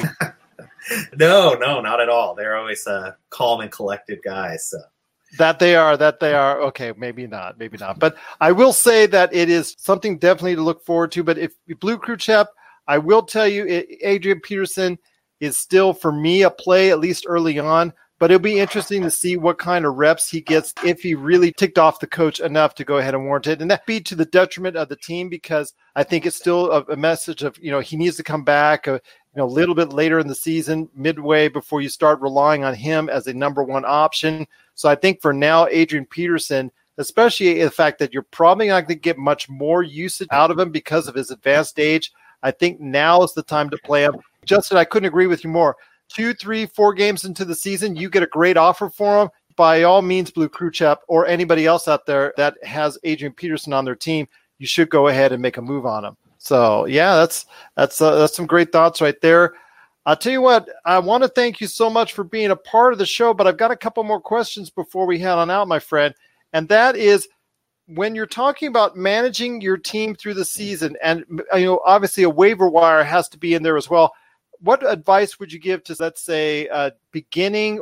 no, no, not at all. They're always uh, calm and collected guys. So. That they are, that they are. Okay, maybe not, maybe not. But I will say that it is something definitely to look forward to. But if Blue Crew Chep, I will tell you, Adrian Peterson is still, for me, a play, at least early on. But it'll be interesting to see what kind of reps he gets if he really ticked off the coach enough to go ahead and warrant it. And that be to the detriment of the team, because I think it's still a, a message of, you know, he needs to come back a you know, a little bit later in the season, midway, before you start relying on him as a number one option. So I think for now, Adrian Peterson, especially the fact that you're probably not going to get much more usage out of him because of his advanced age, I think now is the time to play him. Justin, I couldn't agree with you more. Two, three, four games into the season, you get a great offer for him. By all means, Blue Crew Chep or anybody else out there that has Adrian Peterson on their team, you should go ahead and make a move on him. So, yeah, that's that's uh, that's some great thoughts right there. I'll tell you what, I want to thank you so much for being a part of the show, but I've got a couple more questions before we head on out, my friend. And that is, when you're talking about managing your team through the season, and you know, obviously a waiver wire has to be in there as well. What advice would you give to, let's say, uh, beginning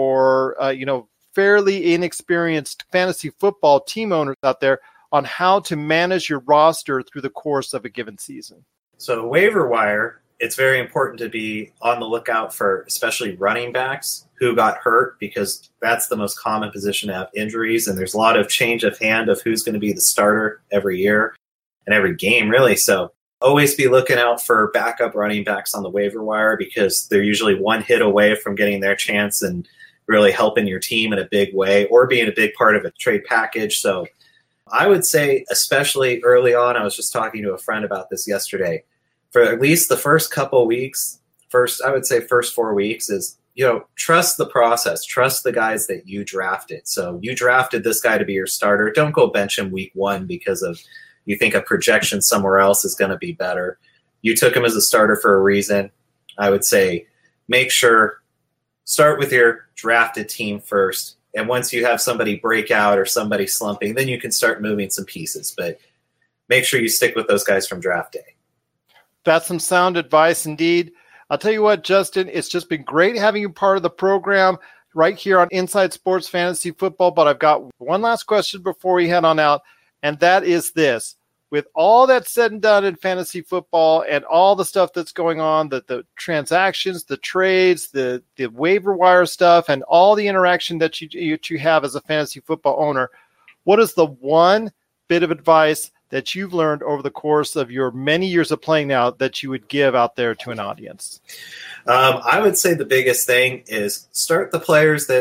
or uh, you know, fairly inexperienced fantasy football team owners out there on how to manage your roster through the course of a given season? So waiver wire, it's very important to be on the lookout for especially running backs who got hurt, because that's the most common position to have injuries. And there's a lot of change of hand of who's going to be the starter every year and every game, really. So always be looking out for backup running backs on the waiver wire, because they're usually one hit away from getting their chance and really helping your team in a big way or being a big part of a trade package. So I would say, especially early on, I was just talking to a friend about this yesterday, for at least the first couple weeks, first, I would say first four weeks is, you know, trust the process, trust the guys that you drafted. So you drafted this guy to be your starter. Don't go bench him week one because of you think a projection somewhere else is going to be better. You took him as a starter for a reason. I would say make sure, start with your drafted team first. And once you have somebody break out or somebody slumping, then you can start moving some pieces. But make sure you stick with those guys from draft day. That's some sound advice indeed. I'll tell you what, Justin, it's just been great having you part of the program right here on Inside Sports Fantasy Football. But I've got one last question before we head on out, and that is this. With all that's said and done in fantasy football and all the stuff that's going on, the, the transactions, the trades, the, the waiver wire stuff, and all the interaction that you, you, you have as a fantasy football owner, what is the one bit of advice that you've learned over the course of your many years of playing now that you would give out there to an audience? Um, I would say the biggest thing is start the players that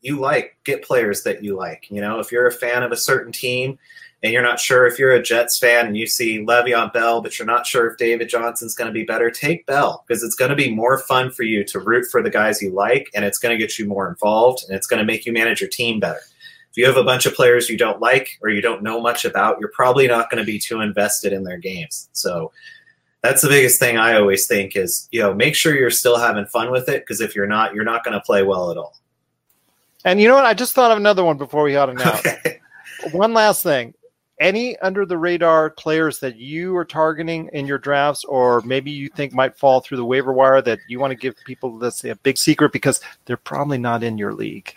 you like, get players that you like. You know, if you're a fan of a certain team and you're not sure, if you're a Jets fan and you see Le'Veon Bell, but you're not sure if David Johnson's going to be better, take Bell, because it's going to be more fun for you to root for the guys you like, and it's going to get you more involved, and it's going to make you manage your team better. If you have a bunch of players you don't like or you don't know much about, you're probably not going to be too invested in their games. So that's the biggest thing I always think is, you know, make sure you're still having fun with it, because if you're not, you're not going to play well at all. And you know what? I just thought of another one before we got it out. Okay. One last thing. Any under-the-radar players that you are targeting in your drafts, or maybe you think might fall through the waiver wire, that you want to give people, let's say, a big secret because they're probably not in your league?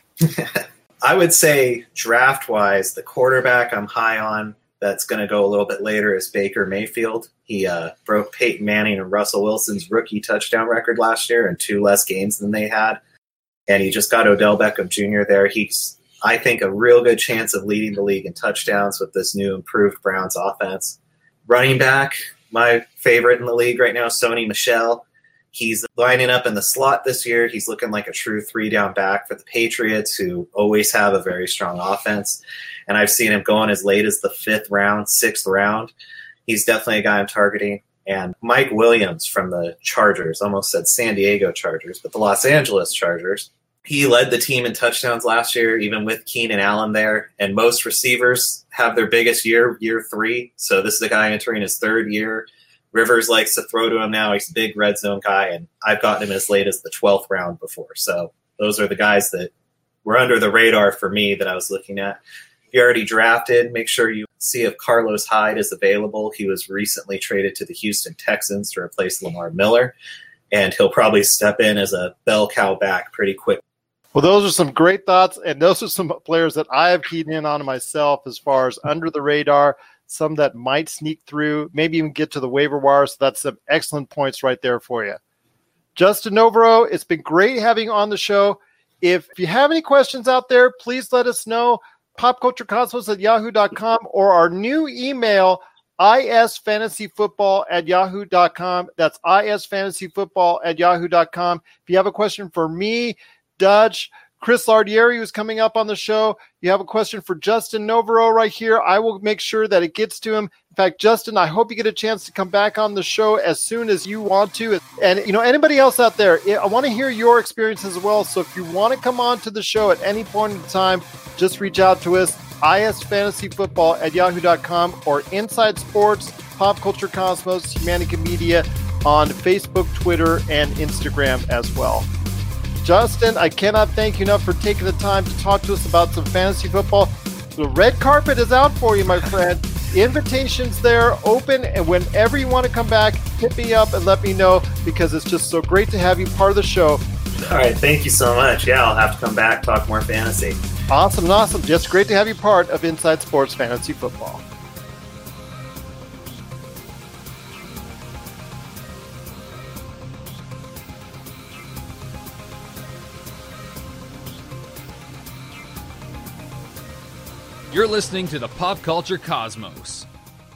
I would say draft-wise, the quarterback I'm high on that's going to go a little bit later is Baker Mayfield. He uh, broke Peyton Manning and Russell Wilson's rookie touchdown record last year in two less games than they had. And he just got Odell Beckham Junior there. He's, I think, a real good chance of leading the league in touchdowns with this new improved Browns offense. Running back, my favorite in the league right now, Sony Michel. He's lining up in the slot this year. He's looking like a true three-down back for the Patriots, who always have a very strong offense. And I've seen him going as late as the fifth round, sixth round. He's definitely a guy I'm targeting. And Mike Williams from the Chargers, almost said San Diego Chargers, but the Los Angeles Chargers. He led the team in touchdowns last year, even with Keenan Allen there. And most receivers have their biggest year, year three. So this is a guy entering his third year. Rivers likes to throw to him now. He's a big red zone guy, and I've gotten him as late as the twelfth round before. So those are the guys that were under the radar for me that I was looking at. If you already drafted, make sure you see if Carlos Hyde is available. He was recently traded to the Houston Texans to replace Lamar Miller, and he'll probably step in as a bell cow back pretty quick. Well, those are some great thoughts, and those are some players that I have keyed in on myself as far as under the radar, some that might sneak through, maybe even get to the waiver wire. So that's some excellent points right there for you. Justin Novaro, it's been great having you on the show. If you have any questions out there, please let us know. popculturecosmos at yahoo dot com or our new email, isfantasyfootball at yahoo dot com. That's isfantasyfootball at yahoo dot com. If you have a question for me, Dutch, Chris Lardieri, who's coming up on the show, you have a question for Justin Novaro right here, I will make sure that it gets to him. In fact, Justin, I hope you get a chance to come back on the show as soon as you want to. And, you know, anybody else out there, I want to hear your experience as well. So if you want to come on to the show at any point in time, just reach out to us, isfantasyfootball at yahoo dot com or Inside Sports, Pop Culture Cosmos, Humanica Media on Facebook, Twitter, and Instagram as well. Justin, I cannot thank you enough for taking the time to talk to us about some fantasy football. The red carpet is out for you, my friend. Invitations there, open, and whenever you want to come back, hit me up and let me know, because it's just so great to have you part of the show. All right, thank you so much. Yeah, I'll have to come back, talk more fantasy. Awesome, awesome. Just great to have you part of Inside Sports Fantasy Football. You're listening to the Pop Culture Cosmos.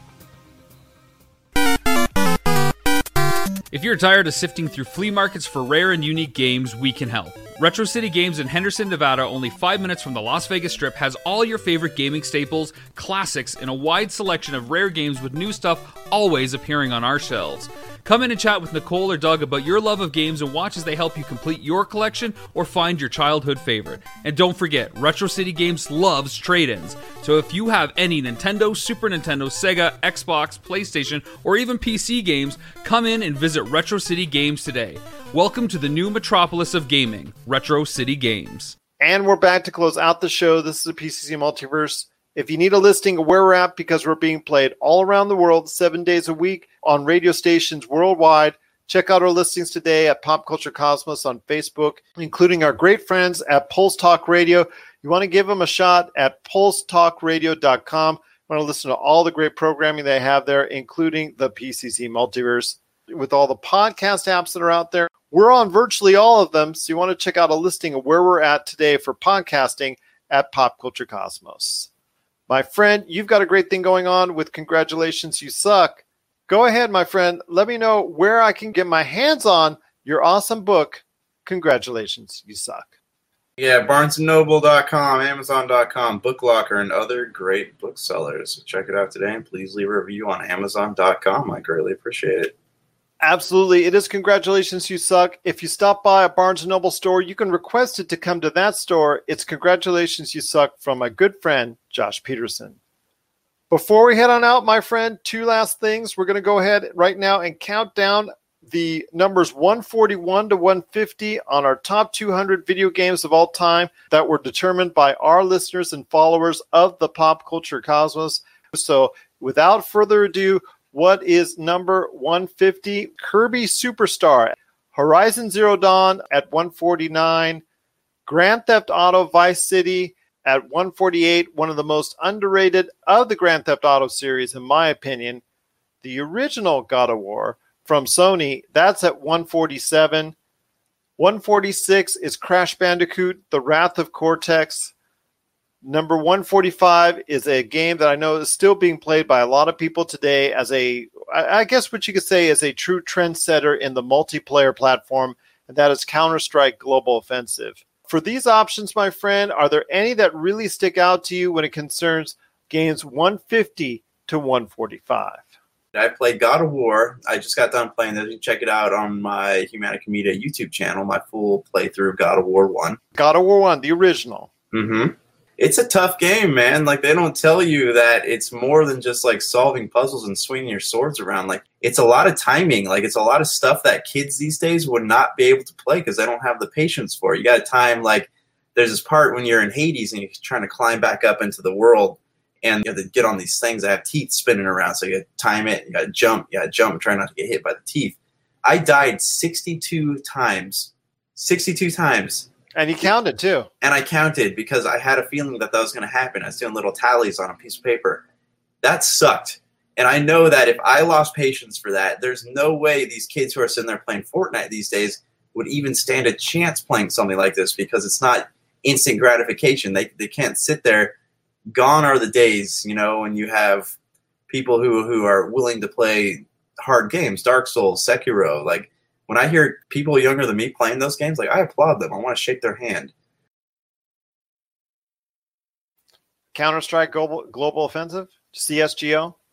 If you're tired of sifting through flea markets for rare and unique games, we can help. Retro City Games in Henderson, Nevada, only five minutes from the Las Vegas Strip, has all your favorite gaming staples, classics, and a wide selection of rare games with new stuff always appearing on our shelves. Come in and chat with Nicole or Doug about your love of games and watch as they help you complete your collection or find your childhood favorite. And don't forget, Retro City Games loves trade-ins. So if you have any Nintendo, Super Nintendo, Sega, Xbox, PlayStation, or even P C games, come in and visit Retro City Games today. Welcome to the new metropolis of gaming, Retro City Games. And we're back to close out the show. This is a P C C Multiverse. If you need a listing of where we're at, because we're being played all around the world, seven days a week on radio stations worldwide, check out our listings today at Pop Culture Cosmos on Facebook, including our great friends at Pulse Talk Radio. You want to give them a shot at pulse talk radio dot com. You want to listen to all the great programming they have there, including the P C C Multiverse. With all the podcast apps that are out there, we're on virtually all of them, so you want to check out a listing of where we're at today for podcasting at Pop Culture Cosmos. My friend, you've got a great thing going on with Congratulations, You Suck. Go ahead, my friend. Let me know where I can get my hands on your awesome book, Congratulations, You Suck. Yeah, barnes and noble dot com, amazon dot com, BookLocker, and other great booksellers. So check it out today, and please leave a review on amazon dot com. I greatly appreciate it. Absolutely. It is Congratulations You Suck. If you stop by a Barnes and Noble store, you can request it to come to that store. It's Congratulations You Suck from my good friend, Josh Peterson. Before we head on out, my friend, two last things. We're going to go ahead right now and count down the numbers one forty-one to one fifty on our top two hundred video games of all time that were determined by our listeners and followers of the Pop Culture Cosmos. So without further ado, what is number one fifty? Kirby Superstar. Horizon Zero Dawn at one forty-nine. Grand Theft Auto Vice City at one forty-eight. One of the most underrated of the Grand Theft Auto series, in my opinion. The original God of War from Sony, that's at one forty-seven. one forty-six is Crash Bandicoot, The Wrath of Cortex. Number one forty-five is a game that I know is still being played by a lot of people today as a, I guess what you could say is a true trendsetter in the multiplayer platform, and that is Counter-Strike Global Offensive. For these options, my friend, are there any that really stick out to you when it concerns games one fifty to one forty-five? I played God of War. I just got done playing this. You can check it out on my Humanica Media YouTube channel, my full playthrough of God of War one. God of War one, the original. Mm-hmm. It's a tough game, man. Like, they don't tell you that it's more than just, like, solving puzzles and swinging your swords around. Like, it's a lot of timing. Like, it's a lot of stuff that kids these days would not be able to play because they don't have the patience for it. You got to time, like, there's this part when you're in Hades and you're trying to climb back up into the world, and you have to get on these things that have teeth spinning around. So you got to time it. You got to jump. You got to jump and try not to get hit by the teeth. I died sixty-two times. sixty-two times. And you counted, too. And I counted because I had a feeling that that was going to happen. I was doing little tallies on a piece of paper. That sucked. And I know that if I lost patience for that, there's no way these kids who are sitting there playing Fortnite these days would even stand a chance playing something like this because it's not instant gratification. They they can't sit there. Gone are the days, you know, when you have people who, who are willing to play hard games, Dark Souls, Sekiro. Like, when I hear people younger than me playing those games, like, I applaud them. I want to shake their hand. Counter-Strike Global, Global Offensive? C S G O?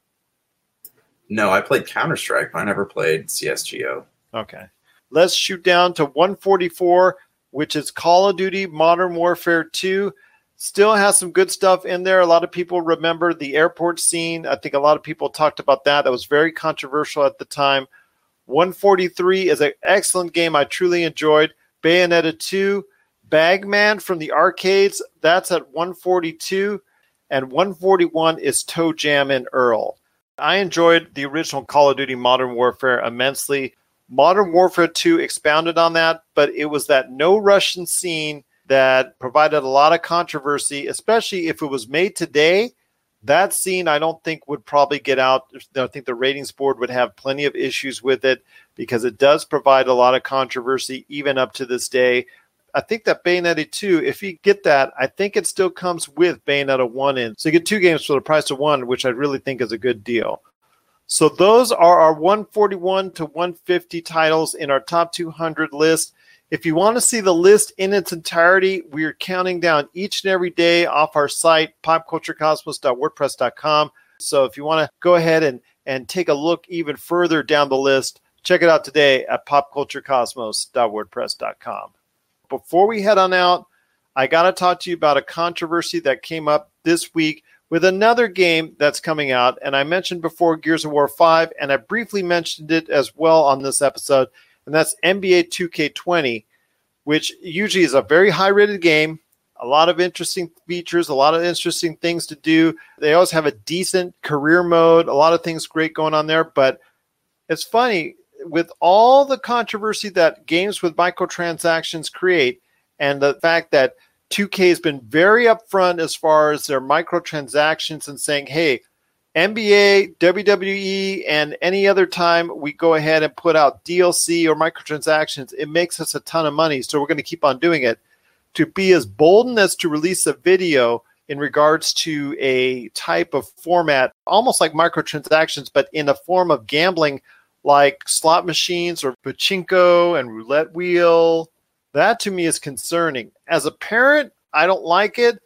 No, I played Counter-Strike, but I never played C S G O. Okay. Let's shoot down to one forty-four, which is Call of Duty Modern Warfare two. Still has some good stuff in there. A lot of people remember the airport scene. I think a lot of people talked about that. That was very controversial at the time. one forty-three is an excellent game I truly enjoyed. Bayonetta two. Bagman from the arcades, that's at one forty-two. And one forty-one is Toe Jam and Earl. I enjoyed the original Call of Duty Modern Warfare immensely. Modern Warfare two expounded on that, but it was that no Russian scene that provided a lot of controversy, especially if it was made today. That scene, I don't think, would probably get out. I think the ratings board would have plenty of issues with it because it does provide a lot of controversy even up to this day. I think that Bayonetta two, if you get that, I think it still comes with Bayonetta one in. So you get two games for the price of one, which I really think is a good deal. So those are our one forty-one to one fifty titles in our top two hundred list. If you want to see the list in its entirety, we are counting down each and every day off our site, pop culture cosmos dot wordpress dot com. So if you want to go ahead and, and take a look even further down the list, check it out today at pop culture cosmos dot wordpress dot com. Before we head on out, I got to talk to you about a controversy that came up this week with another game that's coming out. And I mentioned before Gears of War five, and I briefly mentioned it as well on this episode. And that's N B A two K twenty, which usually is a very high-rated game, a lot of interesting features, a lot of interesting things to do. They always have a decent career mode, a lot of things great going on there. But it's funny, with all the controversy that games with microtransactions create, and the fact that two K has been very upfront as far as their microtransactions and saying, hey, N B A, W W E, and any other time we go ahead and put out D L C or microtransactions, it makes us a ton of money, so we're going to keep on doing it. To be as bold as to release a video in regards to a type of format, almost like microtransactions, but in a form of gambling like slot machines or pachinko and roulette wheel, That to me is concerning. As a parent, I don't like it.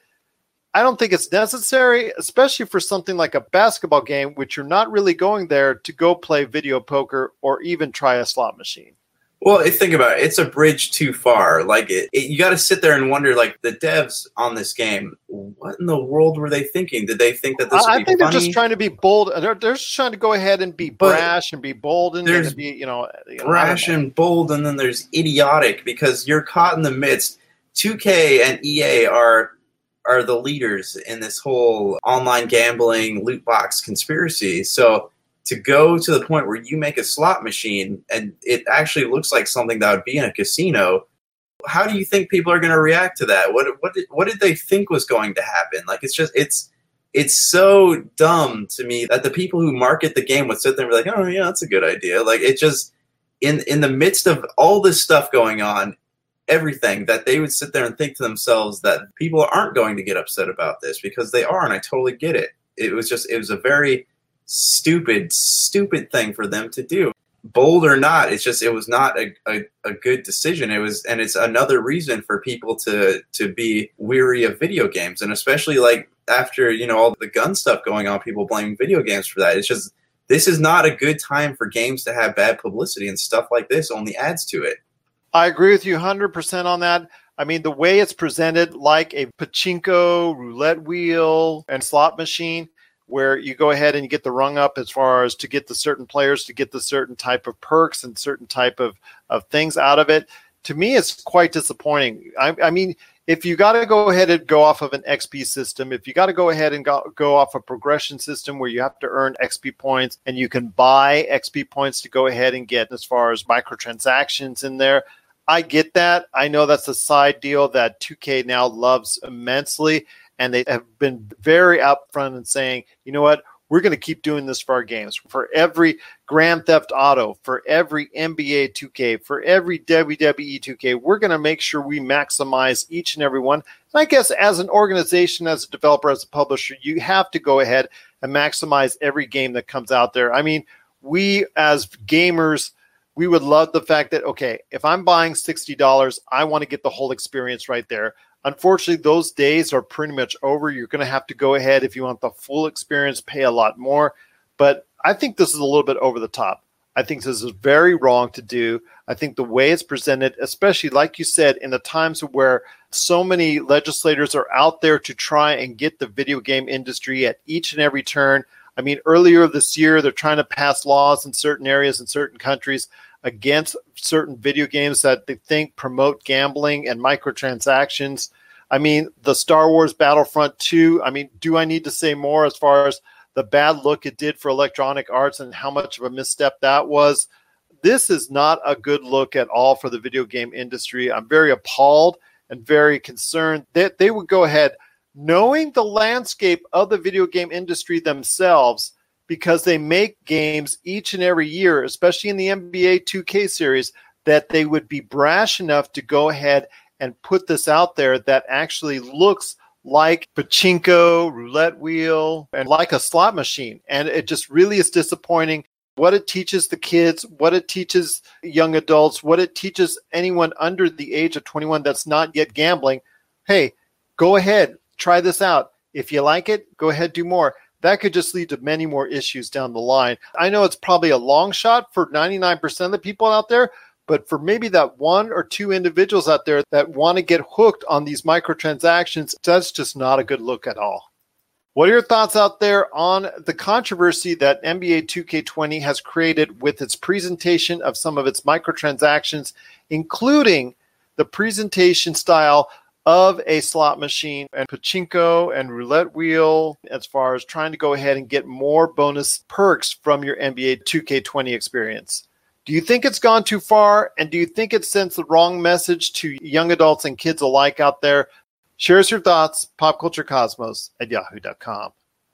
I don't think it's necessary, especially for something like a basketball game, which you're not really going there to go play video poker or even try a slot machine. Well, think about it. It's a bridge too far. Like it, it, you got to sit there and wonder, like the devs on this game, what in the world were they thinking? Did they think that this would I be think funny? they're just trying to be bold. They're, they're just trying to go ahead and be But brash and be bold and, there's and be, you know, you know, brash and bold, and then there's idiotic because you're caught in the midst. two K and E A are are the leaders in this whole online gambling loot box conspiracy. So to go to the point where you make a slot machine and it actually looks like something that would be in a casino, how do you think people are going to react to that? What what did, what did they think was going to happen? Like it's just it's it's so dumb to me that the people who market the game would sit there and be like, oh yeah, that's a good idea. Like it just in in the midst of all this stuff going on, everything, that they would sit there and think to themselves that people aren't going to get upset about this because they are, and I totally get it. It was just it was a very stupid, stupid thing for them to do. Bold or not, it's just it was not a, a, a good decision. It was, and it's another reason for people to to be weary of video games, and especially like after you know all the gun stuff going on, people blaming video games for that. It's just this is not a good time for games to have bad publicity, and stuff like this only adds to it. I agree with you one hundred percent on that. I mean, the way it's presented like a pachinko, roulette wheel, and slot machine, where you go ahead and you get the rung up as far as to get the certain players to get the certain type of perks and certain type of, of things out of it. To me, it's quite disappointing. I, I mean, if you got to go ahead and go off of an X P system, if you got to go ahead and go, go off a progression system where you have to earn X P points and you can buy X P points to go ahead and get as far as microtransactions in there, I get that. I know that's a side deal that two K now loves immensely. And they have been very upfront in saying, you know what, we're going to keep doing this for our games. For every Grand Theft Auto, for every N B A two K, for every W W E two K, we're going to make sure we maximize each and every one. And I guess as an organization, as a developer, as a publisher, you have to go ahead and maximize every game that comes out there. I mean, we as gamers, we would love the fact that, okay, if I'm buying sixty dollars, I want to get the whole experience right there. Unfortunately, those days are pretty much over. You're going to have to go ahead, if you want the full experience, pay a lot more. But I think this is a little bit over the top. I think this is very wrong to do. I think the way it's presented, especially like you said, in the times where so many legislators are out there to try and get the video game industry at each and every turn. I mean, earlier this year, they're trying to pass laws in certain areas in certain countries against certain video games that they think promote gambling and microtransactions. I mean, the Star Wars Battlefront two, I mean, do I need to say more as far as the bad look it did for Electronic Arts and how much of a misstep that was? This is not a good look at all for the video game industry. I'm very appalled and very concerned that they would go ahead, knowing the landscape of the video game industry themselves, because they make games each and every year, especially in the N B A two K series, that they would be brash enough to go ahead and put this out there that actually looks like pachinko, roulette wheel, and like a slot machine. And it just really is disappointing what it teaches the kids, what it teaches young adults, what it teaches anyone under the age of twenty-one that's not yet gambling. Hey, go ahead, try this out. If you like it, go ahead, do more. That could just lead to many more issues down the line. I know it's probably a long shot for ninety-nine percent of the people out there, but for maybe that one or two individuals out there that want to get hooked on these microtransactions, that's just not a good look at all. What are your thoughts out there on the controversy that N B A two K twenty has created with its presentation of some of its microtransactions, including the presentation style of a slot machine and pachinko and roulette wheel, as far as trying to go ahead and get more bonus perks from your N B A two K twenty experience? Do you think it's gone too far? And do you think it sends the wrong message to young adults and kids alike out there? Share us your thoughts, popculturecosmos at yahoo dot com.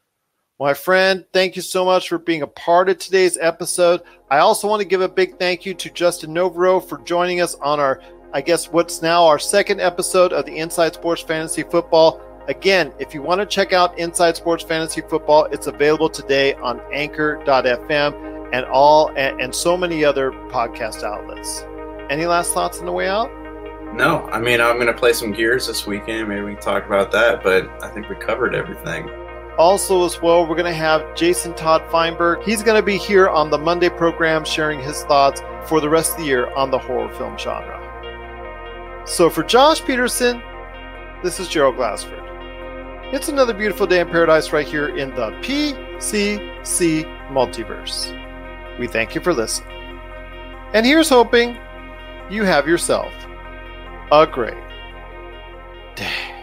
My friend, thank you so much for being a part of today's episode. I also want to give a big thank you to Justin Novero for joining us on our, I guess what's now our second episode of the Inside Sports Fantasy Football. Again, if you want to check out Inside Sports Fantasy Football, it's available today on anchor dot f m and all and, and so many other podcast outlets. Any last thoughts on the way out? No, I mean, I'm going to play some Gears this weekend. Maybe we can talk about that, but I think we covered everything. Also, as well, we're going to have Jason Todd Feinberg. He's going to be here on the Monday program sharing his thoughts for the rest of the year on the horror film genre. So for Josh Peterson, this is Gerald Glassford. It's another beautiful day in paradise right here in the P C C Multiverse. We thank you for listening. And here's hoping you have yourself a great day.